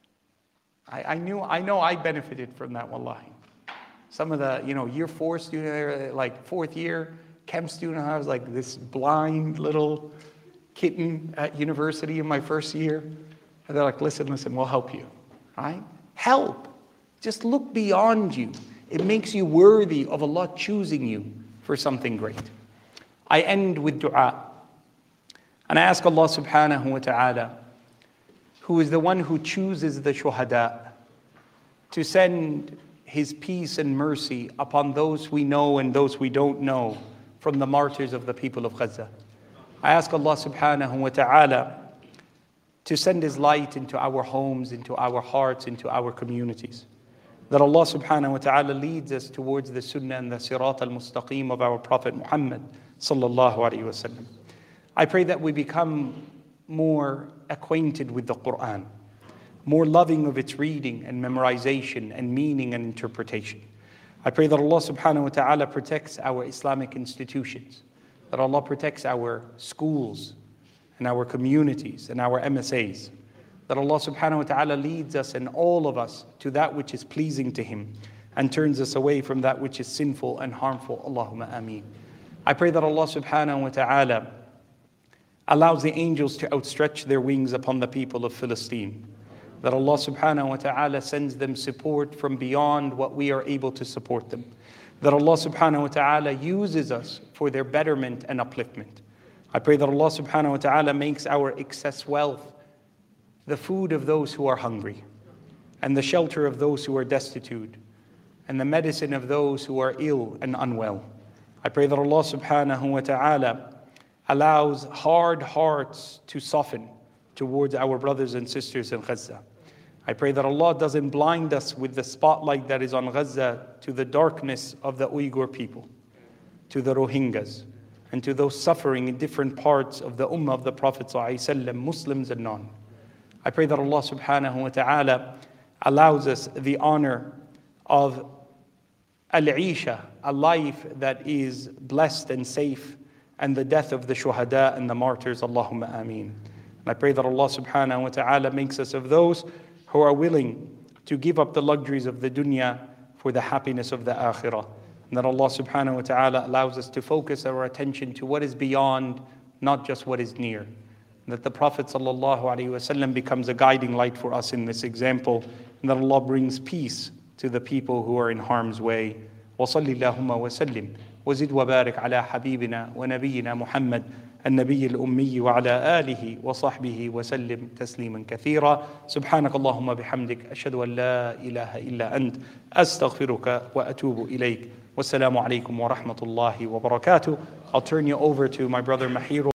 Speaker 2: I know I benefited from that, wallahi. Some of the, year 4 students, like 4th year chem student, I was like this blind little kitten at university in my first year. And they're like, listen, we'll help you, right? Help. Just look beyond you. It makes you worthy of Allah choosing you for something great. I end with dua. And I ask Allah subhanahu wa ta'ala, who is the one who chooses the shuhada, to send His peace and mercy upon those we know and those we don't know from the martyrs of the people of Gaza. I ask Allah subhanahu wa ta'ala to send His light into our homes, into our hearts, into our communities. That Allah subhanahu wa ta'ala leads us towards the sunnah and the sirat al-mustaqim of our Prophet Muhammad sallallahu alayhi wa sallam. I pray that we become more acquainted with the Quran, more loving of its reading and memorization and meaning and interpretation. I pray that Allah subhanahu wa ta'ala protects our Islamic institutions, that Allah protects our schools and our communities and our MSAs, that Allah subhanahu wa ta'ala leads us and all of us to that which is pleasing to Him and turns us away from that which is sinful and harmful. Allahumma ameen. I pray that Allah subhanahu wa ta'ala allows the angels to outstretch their wings upon the people of Palestine, that Allah subhanahu wa ta'ala sends them support from beyond what we are able to support them, that Allah subhanahu wa ta'ala uses us for their betterment and upliftment. I pray that Allah subhanahu wa ta'ala makes our excess wealth the food of those who are hungry, and the shelter of those who are destitute, and the medicine of those who are ill and unwell. I pray that Allah subhanahu wa ta'ala allows hard hearts to soften towards our brothers and sisters in Gaza. I pray that Allah doesn't blind us with the spotlight that is on Gaza to the darkness of the Uyghur people, to the Rohingyas, and to those suffering in different parts of the Ummah of the Prophet ﷺ, Muslims and non. I pray that Allah subhanahu wa ta'ala allows us the honor of al-Isha, a life that is blessed and safe, and the death of the shuhada and the martyrs. Allahumma ameen. And I pray that Allah subhanahu wa ta'ala makes us of those who are willing to give up the luxuries of the dunya for the happiness of the akhirah. And that Allah subhanahu wa ta'ala allows us to focus our attention to what is beyond, not just what is near. And that the Prophet sallallahu alaihi wasallam becomes a guiding light for us in this example. And that Allah brings peace to the people who are in harm's way. وصلي اللهم وسلم وزد وبارك على حبيبنا ونبينا محمد النبي الأمي وعلى آله وصحبه وسلم تسليما كثيرا. سبحانك اللهم بحمدك أشهد أن لا إله إلا أنت أستغفرك وأتوب إليك. والسلام عليكم ورحمة الله وبركاته. I'll turn you over to my brother Mahir.